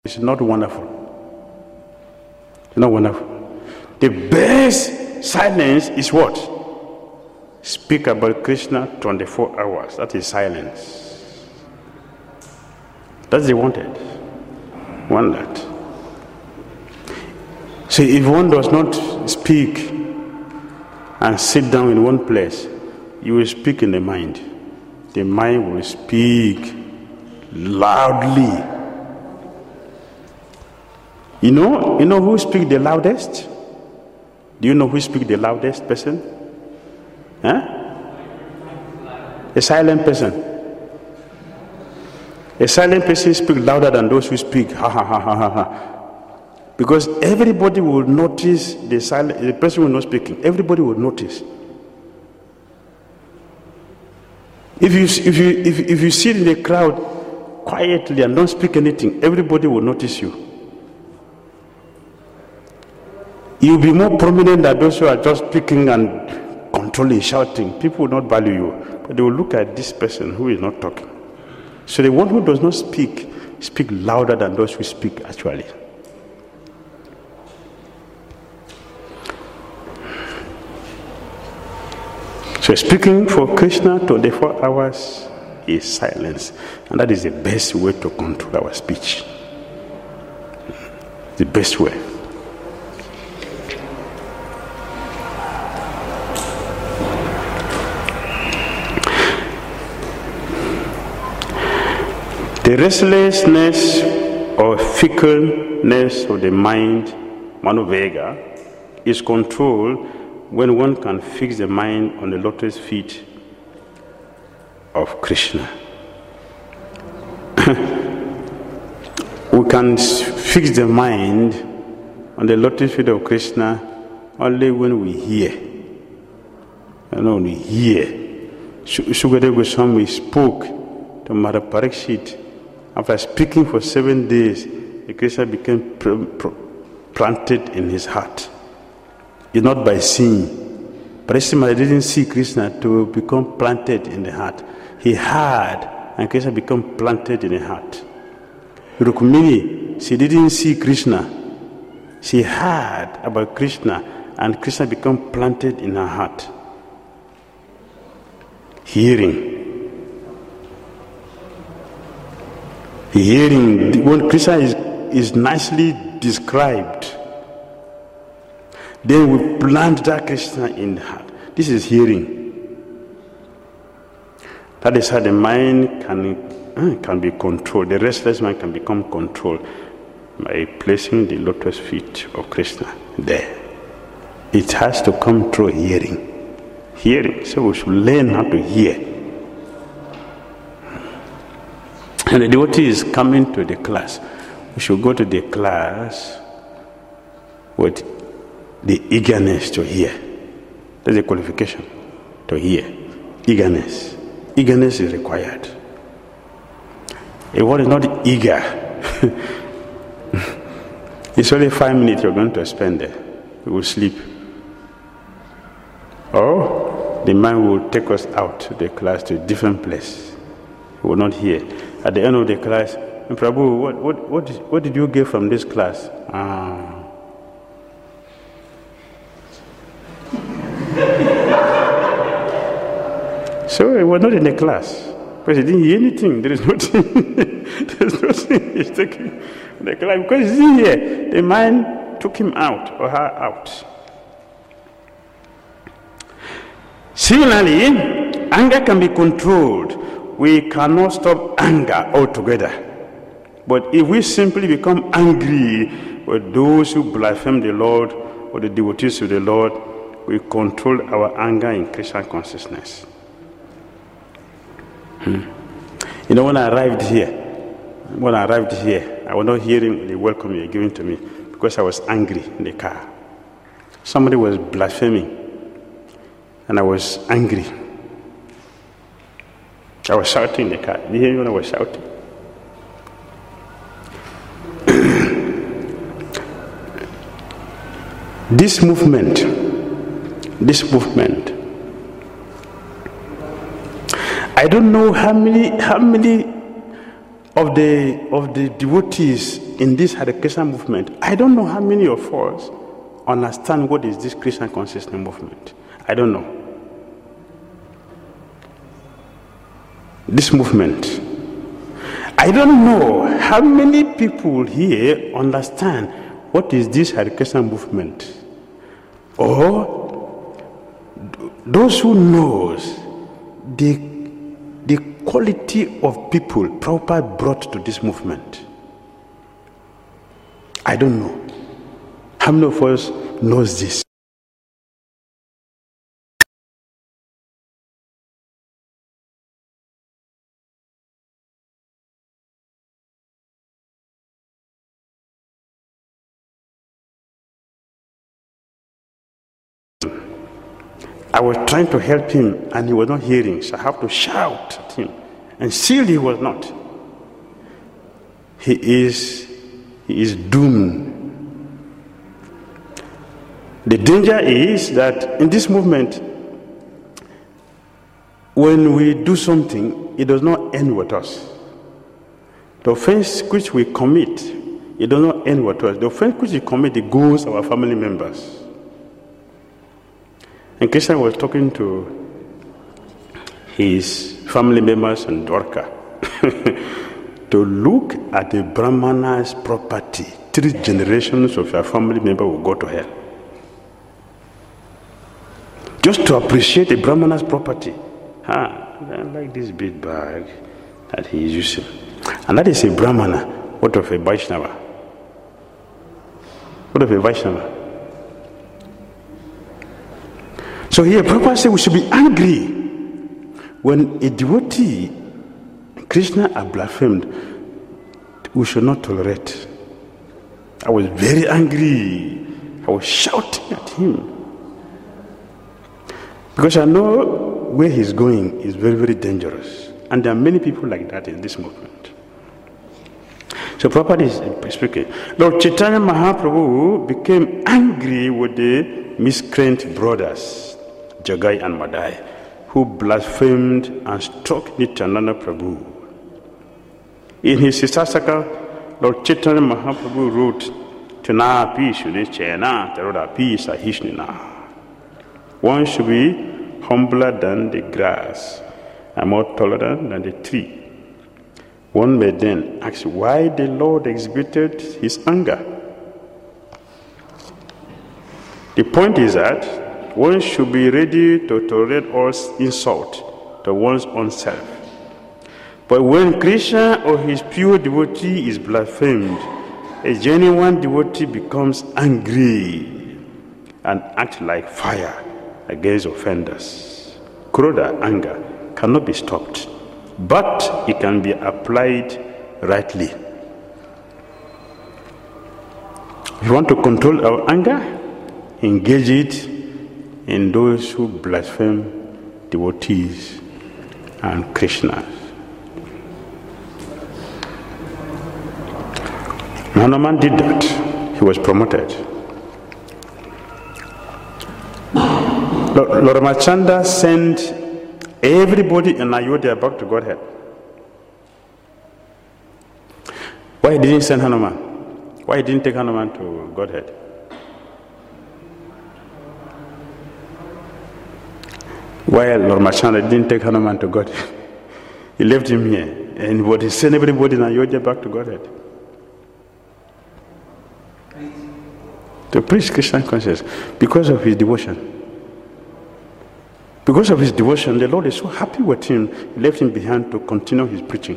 It's not wonderful. It's not wonderful. The best silence is what? Speak about Krishna 24 hours. That is silence. That's the wanted. Want that. So if one does not speak and sit down in one place, you will speak in the mind. The mind will speak loudly. You know who speaks the loudest? Do you know who speaks the loudest person? Huh? A silent person. A silent person speaks louder than those who speak. Ha ha ha ha ha ha. Because everybody will notice the person who is not speaking. Everybody will notice. If you sit in the crowd quietly and don't speak anything, everybody will notice you. You'll be more prominent than those who are just speaking and controlling, shouting. People will not value you, but they will look at this person who is not talking. So the one who does not speak louder than those who speak actually. So speaking for Krishna 24 hours is silence. And that is the best way to control our speech. The best way. The restlessness or fickleness of the mind, Manovega, is controlled when one can fix the mind on the lotus feet of Krishna. We can fix the mind on the lotus feet of Krishna only when we hear. When we hear. Shukadeva Goswami spoke to Mother Parikshit. After speaking for 7 days, the Krishna became planted in his heart. It's not by seeing. Parikshit didn't see Krishna to become planted in the heart. He heard, and Krishna became planted in the heart. Rukmini, she didn't see Krishna. She heard about Krishna, and Krishna became planted in her heart. Hearing. Hearing, when Krishna is nicely described, then we plant that Krishna in the heart. This is hearing. That is how the mind can be controlled. The restless mind can become controlled by placing the lotus feet of Krishna there. It has to come through hearing. Hearing. So we should learn how to hear. And the devotee is coming to the class. We should go to the class with the eagerness to hear. That's a qualification. To hear. Eagerness. Eagerness is required. If one is not eager, it's only 5 minutes you're going to spend there. You will sleep. Or the mind will take us out to the class to a different place. We will not hear. At the end of the class, Prabhu, what did you get from this class? So he was not in the class. Because he didn't hear anything. There is nothing. There's nothing he's taking from the class. Because he didn't hear. The mind took him out or her out. Similarly, anger can be controlled. We cannot stop anger altogether. But if we simply become angry with those who blaspheme the Lord or the devotees of the Lord, we control our anger in Krishna consciousness. You know, when I arrived here, I was not hearing the welcome you were giving to me because I was angry in the car. Somebody was blaspheming, and I was angry. I was shouting in the car. Did you hear me when I was shouting? This movement, I don't know how many of the devotees in this Hare Krishna movement, I don't know how many of us understand what is this Krishna consciousness movement. I don't know. This movement. I don't know how many people here understand what is this Hare Krishna movement. Or those who knows the quality of people Prabhupada brought to this movement. I don't know. How many of us knows this? I was trying to help him and he was not hearing, so I have to shout at him. And still he was not. He is doomed. The danger is that in this movement, when we do something, it does not end with us. The offense which we commit, it does not end with us. The offense which we commit, it goes to our family members. And Krishna was talking to his family members in Dwarka to look at the Brahmana's property. 3 generations of your family member will go to hell. Just to appreciate the Brahmana's property. I like this big bag that he is using. And that is a Brahmana. What of a Vaishnava? What of a Vaishnava? So here Prabhupada said we should be angry when a devotee, Krishna, are blasphemed. We should not tolerate. I was very angry. I was shouting at him. Because I know where he's going is very, very dangerous. And there are many people like that in this movement. So Prabhupada is speaking. Lord Chaitanya Mahaprabhu became angry with the miscreant brothers, Jagai and Madai, who blasphemed and struck Nityananda Prabhu. In his Sisasaka, Lord Chaitanya Mahaprabhu wrote, Tana Pishuni Chena, Taroda Pisa Hishnina. One should be humbler than the grass and more tolerant than the tree. One may then ask why the Lord exhibited his anger. The point is that one should be ready to tolerate all insult to one's own self. But when Krishna or his pure devotee is blasphemed, a genuine devotee becomes angry and acts like fire against offenders. Krodha, anger, cannot be stopped, but it can be applied rightly. If you want to control our anger, engage it in those who blaspheme devotees and Krishna. Hanuman did that. He was promoted. Lord Ramachandra sent everybody in Ayodhya back to Godhead. Why didn't he send Hanuman? Why didn't he take Hanuman to Godhead? Why Lord Ramachandra didn't take Hanuman to Godhead? He left him here. And what he sent everybody in Ayodhya back to Godhead. To preach Krishna consciousness because of his devotion. Because of his devotion, the Lord is so happy with him, he left him behind to continue his preaching.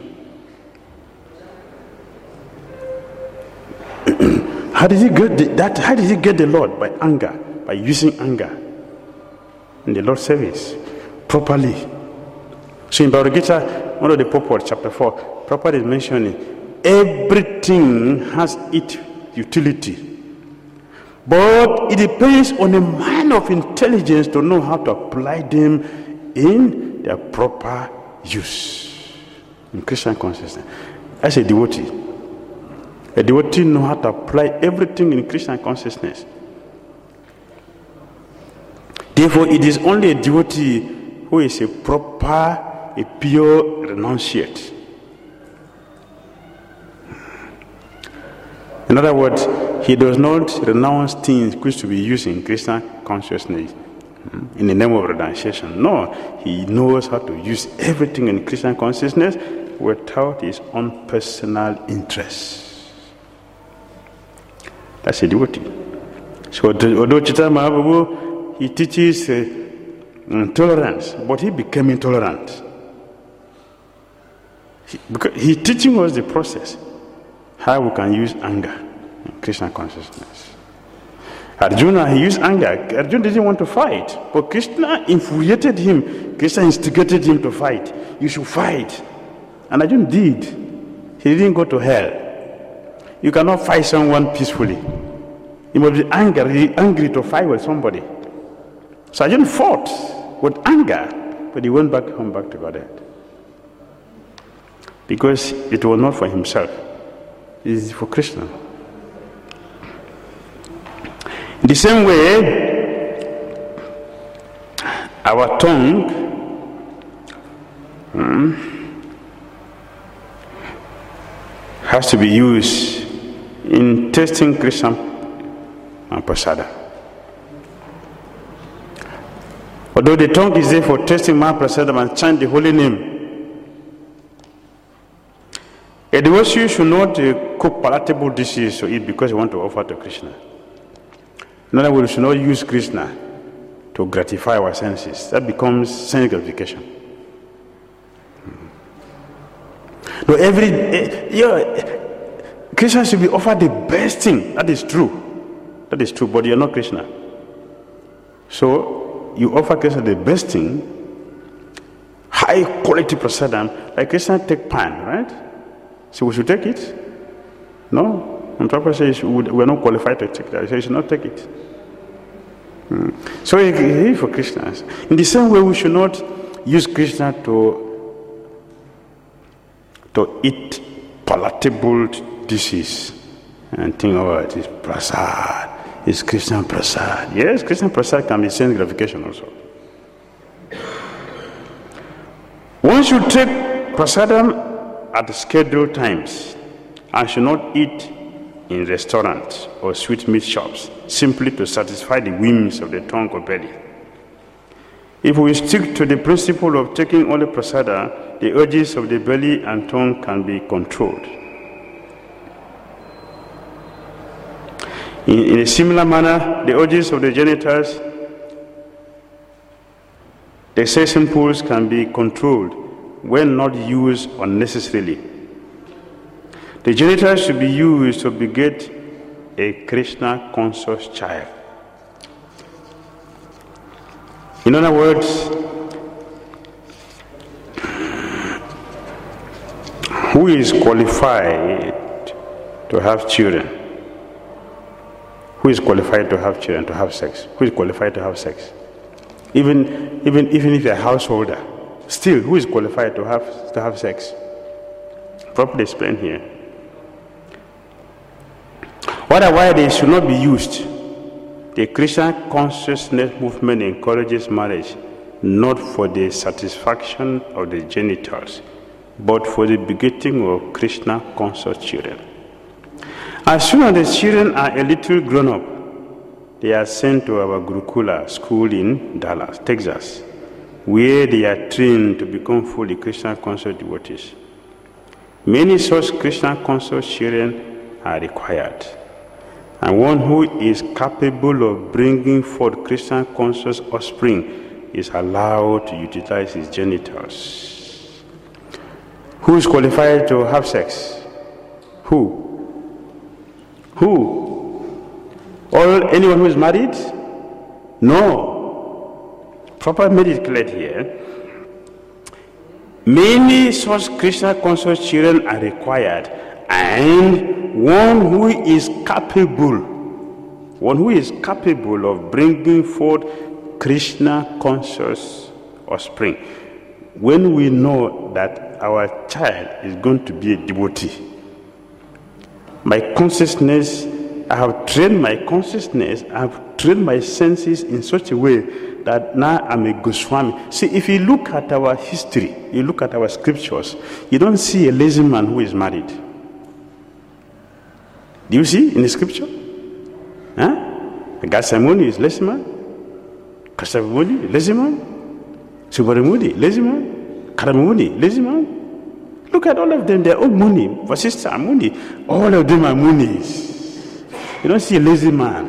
How did he get that? How did he get the Lord? By anger, by using anger in the Lord's service properly. So in Bhagavad Gita, one of the purports, chapter 4, Prabhupada is mentioning everything has its utility. But it depends on a man of intelligence to know how to apply them in their proper use. In Christian consciousness. As a devotee knows how to apply everything in Christian consciousness. Therefore, it is only a devotee who is a proper, a pure renunciate. In other words, he does not renounce things which to be used in Christian consciousness in the name of renunciation. No, he knows how to use everything in Christian consciousness without his own personal interests. That's a devotee. So although Chaitanya Mahaprabhu, he teaches tolerance, but he became intolerant. Because he's teaching us the process, how we can use anger in Krishna consciousness. Arjuna, he used anger. Arjuna didn't want to fight, but Krishna infuriated him. Krishna instigated him to fight. You should fight. And Arjuna did. He didn't go to hell. You cannot fight someone peacefully. You must be angry to fight with somebody. So Arjuna fought with anger, but he went back home, back to Godhead. Because it was not for himself. It is for Krishna. In the same way, our tongue has to be used in tasting Krishna Prasada. Although the tongue is there for tasting Mahaprasada and chant the holy name, a devotee should not cook palatable dishes to eat because you want to offer to Krishna. In other words, we should not use Krishna to gratify our senses. That becomes sense gratification. No, Krishna should be offered the best thing. That is true. That is true, but you are not Krishna. So you offer Krishna the best thing, high quality prasadam, like Krishna take pan, right? So we should take it? No. And Prabhupada says we are not qualified to take that. He says you should not take it. So it's for Krishna. In the same way, we should not use Krishna to eat palatable dishes and think, oh, it is prasad. It's Krishna prasad. Yes, Krishna prasad can be sense gratification also. One should take prasadam at scheduled times and should not eat in restaurants or sweetmeat shops simply to satisfy the whims of the tongue or belly. If we stick to the principle of taking only prasada, the urges of the belly and tongue can be controlled. In a similar manner, the urges of the genitals, the sex impulse can be controlled when not used unnecessarily. The genitals should be used to beget a Krishna conscious child. In other words, who is qualified to have children? Who is qualified to have children, to have sex? Who is qualified to have sex? Even if you're a householder, still, who is qualified to have sex? Properly explained here. Why they should not be used. The Krishna consciousness movement encourages marriage not for the satisfaction of the genitals, but for the begetting of Krishna conscious children. As soon as the children are a little grown up, they are sent to our Gurukula school in Dallas, Texas, where they are trained to become fully Krishna conscious devotees. Many such Krishna conscious children are required, and one who is capable of bringing forth Krishna conscious offspring is allowed to utilize his genitals. Who is qualified to have sex? Who? Anyone who is married? No. Prabhupada made it clear here. Many such Krishna conscious children are required, and one who is capable of bringing forth Krishna conscious offspring. When we know that our child is going to be a devotee, my consciousness, I have trained my consciousness, I have trained my senses in such a way that now I'm a Goswami. See, if you look at our history, you look at our scriptures, you don't see a lazy man who is married. Do you see in the scripture? Huh? Gasamuni is lazy man. Kasavuni, lazy man. Subarimudi, lazy man. Karamuni, lazy man. Look at all of them, they're all Muni. Vasistha are Muni. All of them are Munis. You don't see a lazy man.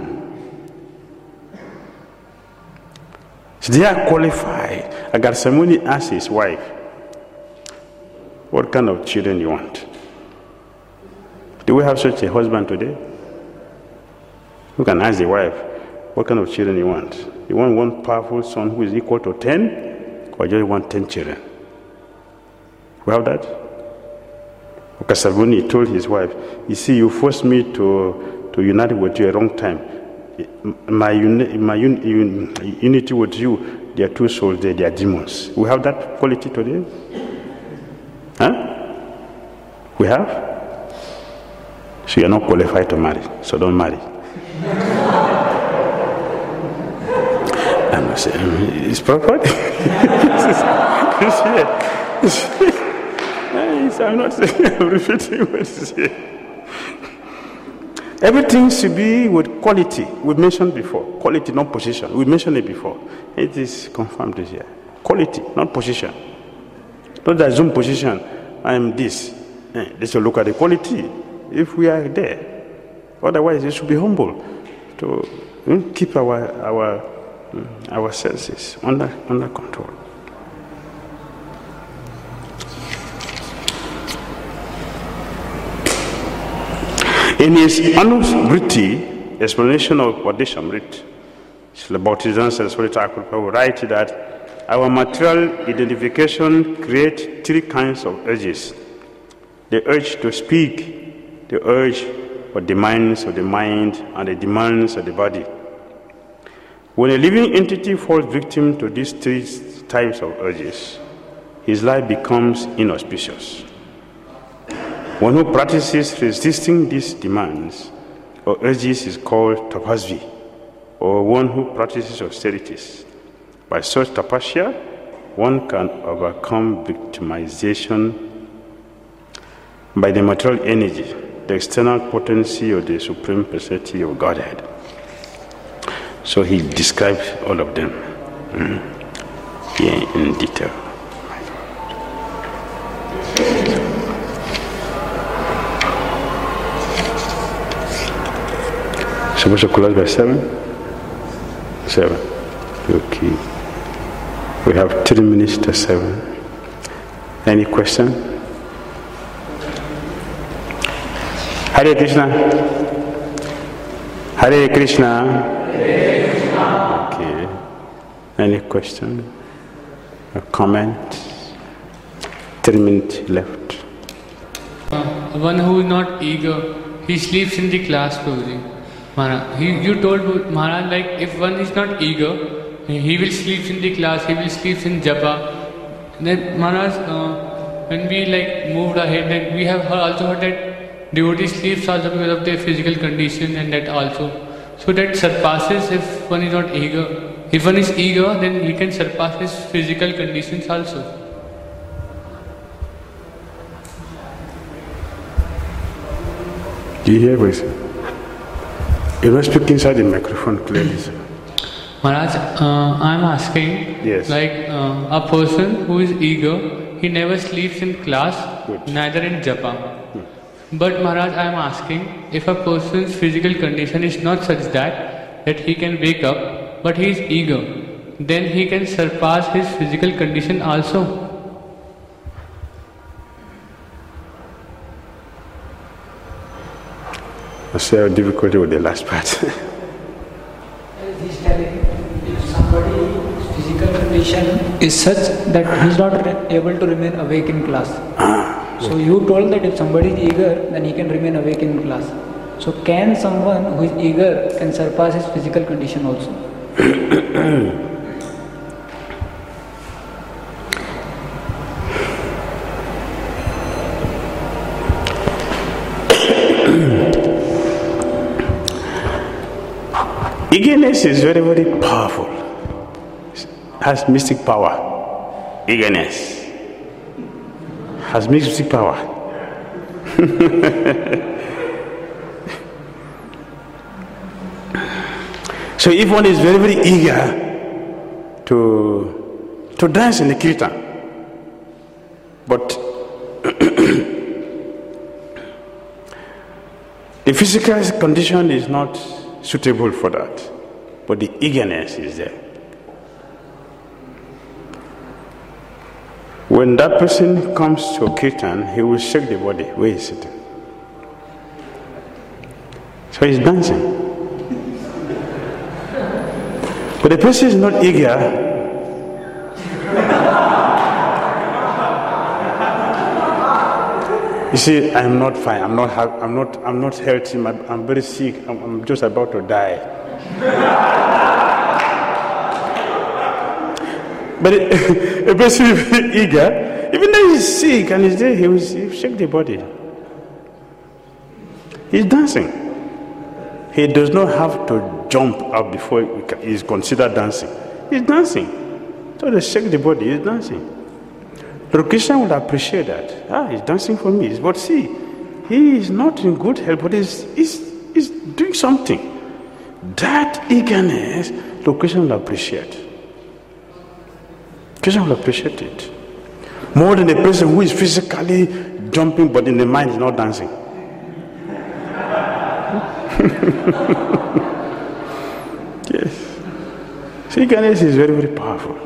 So they are qualified. Agasamuni asked his wife, what kind of children you want? Do we have such a husband today? You can ask the wife, what kind of children you want? You want one powerful son who is equal to 10, or you want 10 children? We have that? Kasavuni told his wife, you see, you forced me to unite with you a wrong time. My unity with you, they are two souls, they are demons. We have that quality today? Huh? We have? So you are not qualified to marry, so don't marry. I'm not saying it's proper. I'm not saying, I'm repeating what you say. Everything should be with quality. We mentioned before. Quality, not position. We mentioned it before. It is confirmed this year. Quality, not position. Not that Zoom position, I am this. Let's look at the quality. If we are there. Otherwise, we should be humble to keep our senses under control. In his Anusmriti explanation of Vadishamrit, Srila Bhaktisiddhanta Saraswati Thakur Prabhu writes that our material identification creates three kinds of urges: the urge to speak, the urge for demands of the mind, and the demands of the body. When a living entity falls victim to these three types of urges, his life becomes inauspicious. One who practices resisting these demands or urges is called tapasvi, or one who practices austerities. By such tapasya, one can overcome victimization by the material energy, the external potency of the Supreme Personality of Godhead. So he describes all of them here in detail. Supposed to close by 7? 7. Okay. We have 3 minutes to 7. Any question? Hare Krishna. Hare Krishna. Okay. Any question or comment? 3 minutes left. One who is not eager, he sleeps in the class closing. Maharaj, you told Maharaj, like, if one is not eager, he will sleep in the class, he will sleep in japa. Then Maharaj, when we moved ahead, then we have also heard that devotee sleeps also because of their physical condition, and that also. So that surpasses if one is not eager. If one is eager, then he can surpass his physical conditions also. Do you hear what he said? You must speak inside the microphone clearly, sir. Maharaj, I am asking, yes. A person who is eager, he never sleeps in class, good, neither in japa. But Maharaj, I am asking, if a person's physical condition is not such that he can wake up, but he is eager, then he can surpass his physical condition also. I see a difficulty with the last part. He's telling if somebody's physical condition is such that he's not able to remain awake in class. So you told that if somebody is eager, then he can remain awake in class. So can someone who is eager can surpass his physical condition also? Eagerness is very, very powerful. It has mystic power. Eagerness has mystic power. So if one is very, very eager to dance in the kirtan, but the physical condition is not suitable for that, but the eagerness is there. When that person comes to a kirtan, he will shake the body where he's sitting. So he's dancing. But the person is not eager. You see, I'm not fine. I'm not healthy. I'm very sick. I'm just about to die. But a person is eager, even though he's sick and he's there, he will shake the body. He's dancing. He does not have to jump up before he's considered dancing. He's dancing. So they shake the body, he's dancing. Lord Krishna would appreciate that. He's dancing for me. But see, he is not in good health, but he's doing something. That eagerness, Lord Krishna will appreciate. Krishna will appreciate it. More than a person who is physically jumping, but in the mind is not dancing. Yes. So eagerness is very, very powerful.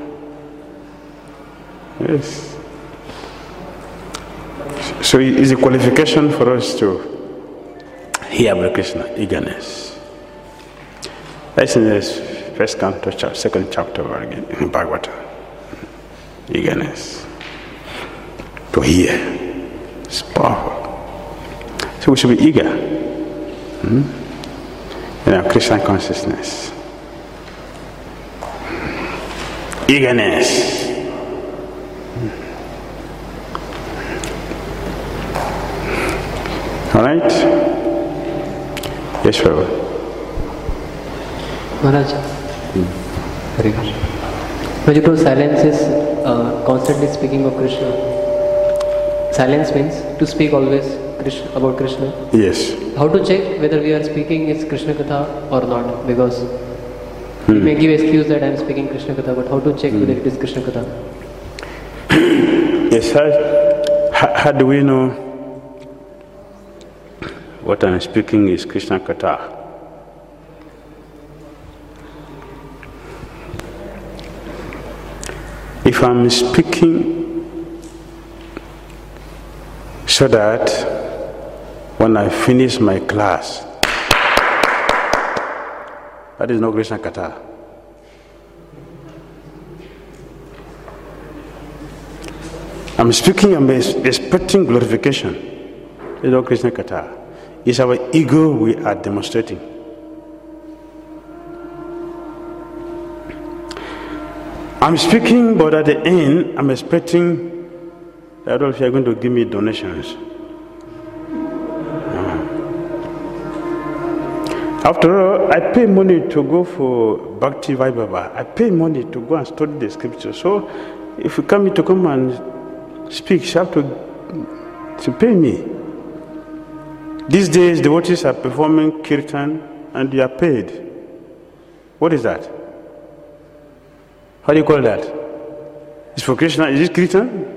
Yes. So it is a qualification for us to hear about Krishna, eagerness. That's in this first canto, second chapter again in Bhagavatam. Eagerness to hear. It's powerful. So we should be eager in our Krishna consciousness. Eagerness. All right? Yes, Prabhu. Maharaj. Very good. When you told silence is constantly speaking of Krishna. Silence means to speak always about Krishna. Yes. How to check whether we are speaking is Krishna Katha or not? Because we may give excuse that I am speaking Krishna Katha, but how to check whether it is Krishna Katha? Yes, how do we know what I'm speaking is Krishna Katha? If I'm speaking so that when I finish my class, that is not Krishna Katha. I'm speaking, I'm expecting glorification. That is not Krishna Katha. It's our ego we are demonstrating. I'm speaking, but at the end, I'm expecting that all of you are going to give me donations. After all, I pay money to go for Bhakti Vaibhava. I pay money to go and study the scripture. So, if you come to come and speak, you have to pay me. These days, devotees are performing kirtan and they are paid. What is that? How do you call that? It's for Krishna. Is it kirtan?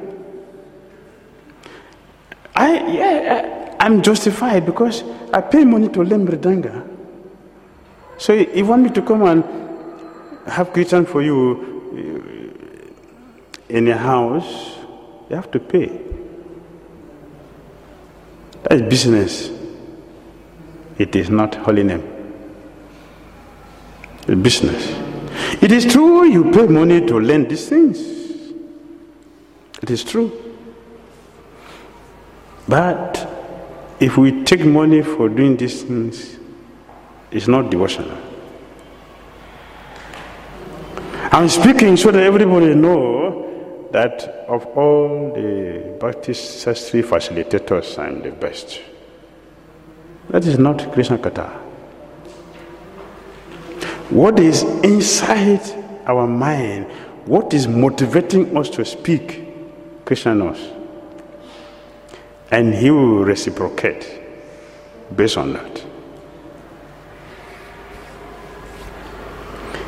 I'm justified because I pay money to learn Mridanga. So if you want me to come and have kirtan for you in a house, you have to pay. That is business. It is not holy name. It's business. It is true you pay money to learn these things. It is true. But if we take money for doing these things, it's not devotional. I'm speaking so that everybody know that of all the Bhakti Sastri facilitators, I'm the best. That is not Krishna Katha. What is inside our mind, what is motivating us to speak, Krishna knows. And he will reciprocate based on that.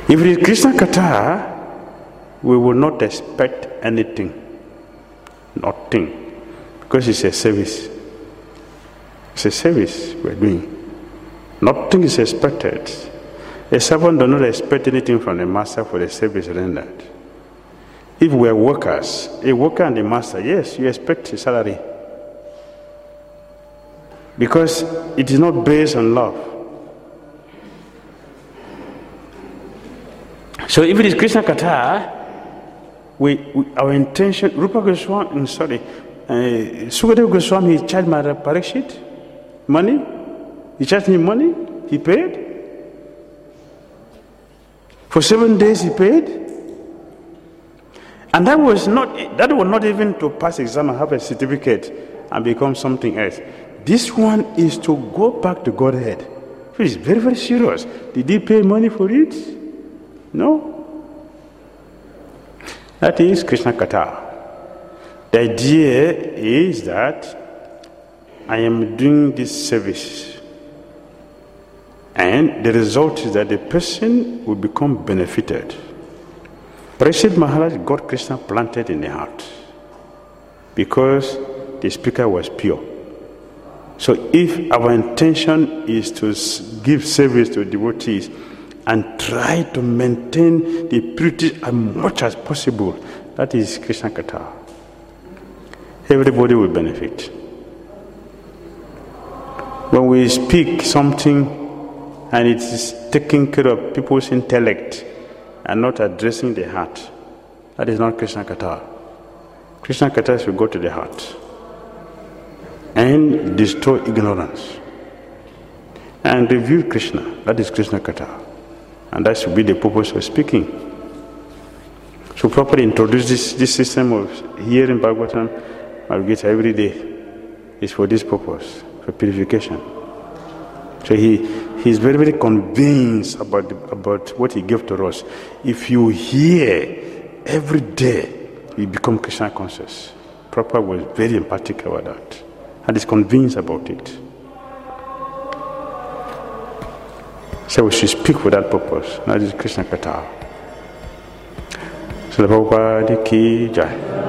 If it is Krishna Katha, we will not expect anything. Nothing. Because it's a service. It's a service we're doing. Nothing is expected. A servant does not expect anything from the master for the service rendered. If we are workers, a worker and the master, yes, you expect a salary. Because it is not based on love. So if it is Krishna Katha, our intention, Rupa Goswami, Sukadeva Goswami, he charged Maharaj Parikshit money. He charged him money. He paid. For 7 days he paid. And that was not even to pass exam and have a certificate and become something else. This one is to go back to Godhead. Which is very, very serious. Did he pay money for it? No. That is Krishna Katha. The idea is that I am doing this service. And the result is that the person will become benefited. Parikshit Maharaj got Krishna planted in the heart because the speaker was pure. So if our intention is to give service to devotees and try to maintain the purity as much as possible, that is Krishna Katha. Everybody will benefit. When we speak something and it is taking care of people's intellect and not addressing the heart, that is not Krishna Katha. Krishna Katha should go to the heart and destroy ignorance and reveal Krishna. That is Krishna Katha. And that should be the purpose of speaking. So properly introduce this system of hearing Bhagavatam, Bhagavad Gita every day is for this purpose, for purification. So he's very, very convinced about what he gave to us. If you hear every day, you become Krishna conscious. Prabhupada was very emphatic about that. And is convinced about it. So we should speak for that purpose. That is Krishna Katha. So the Prabhupada ki jai.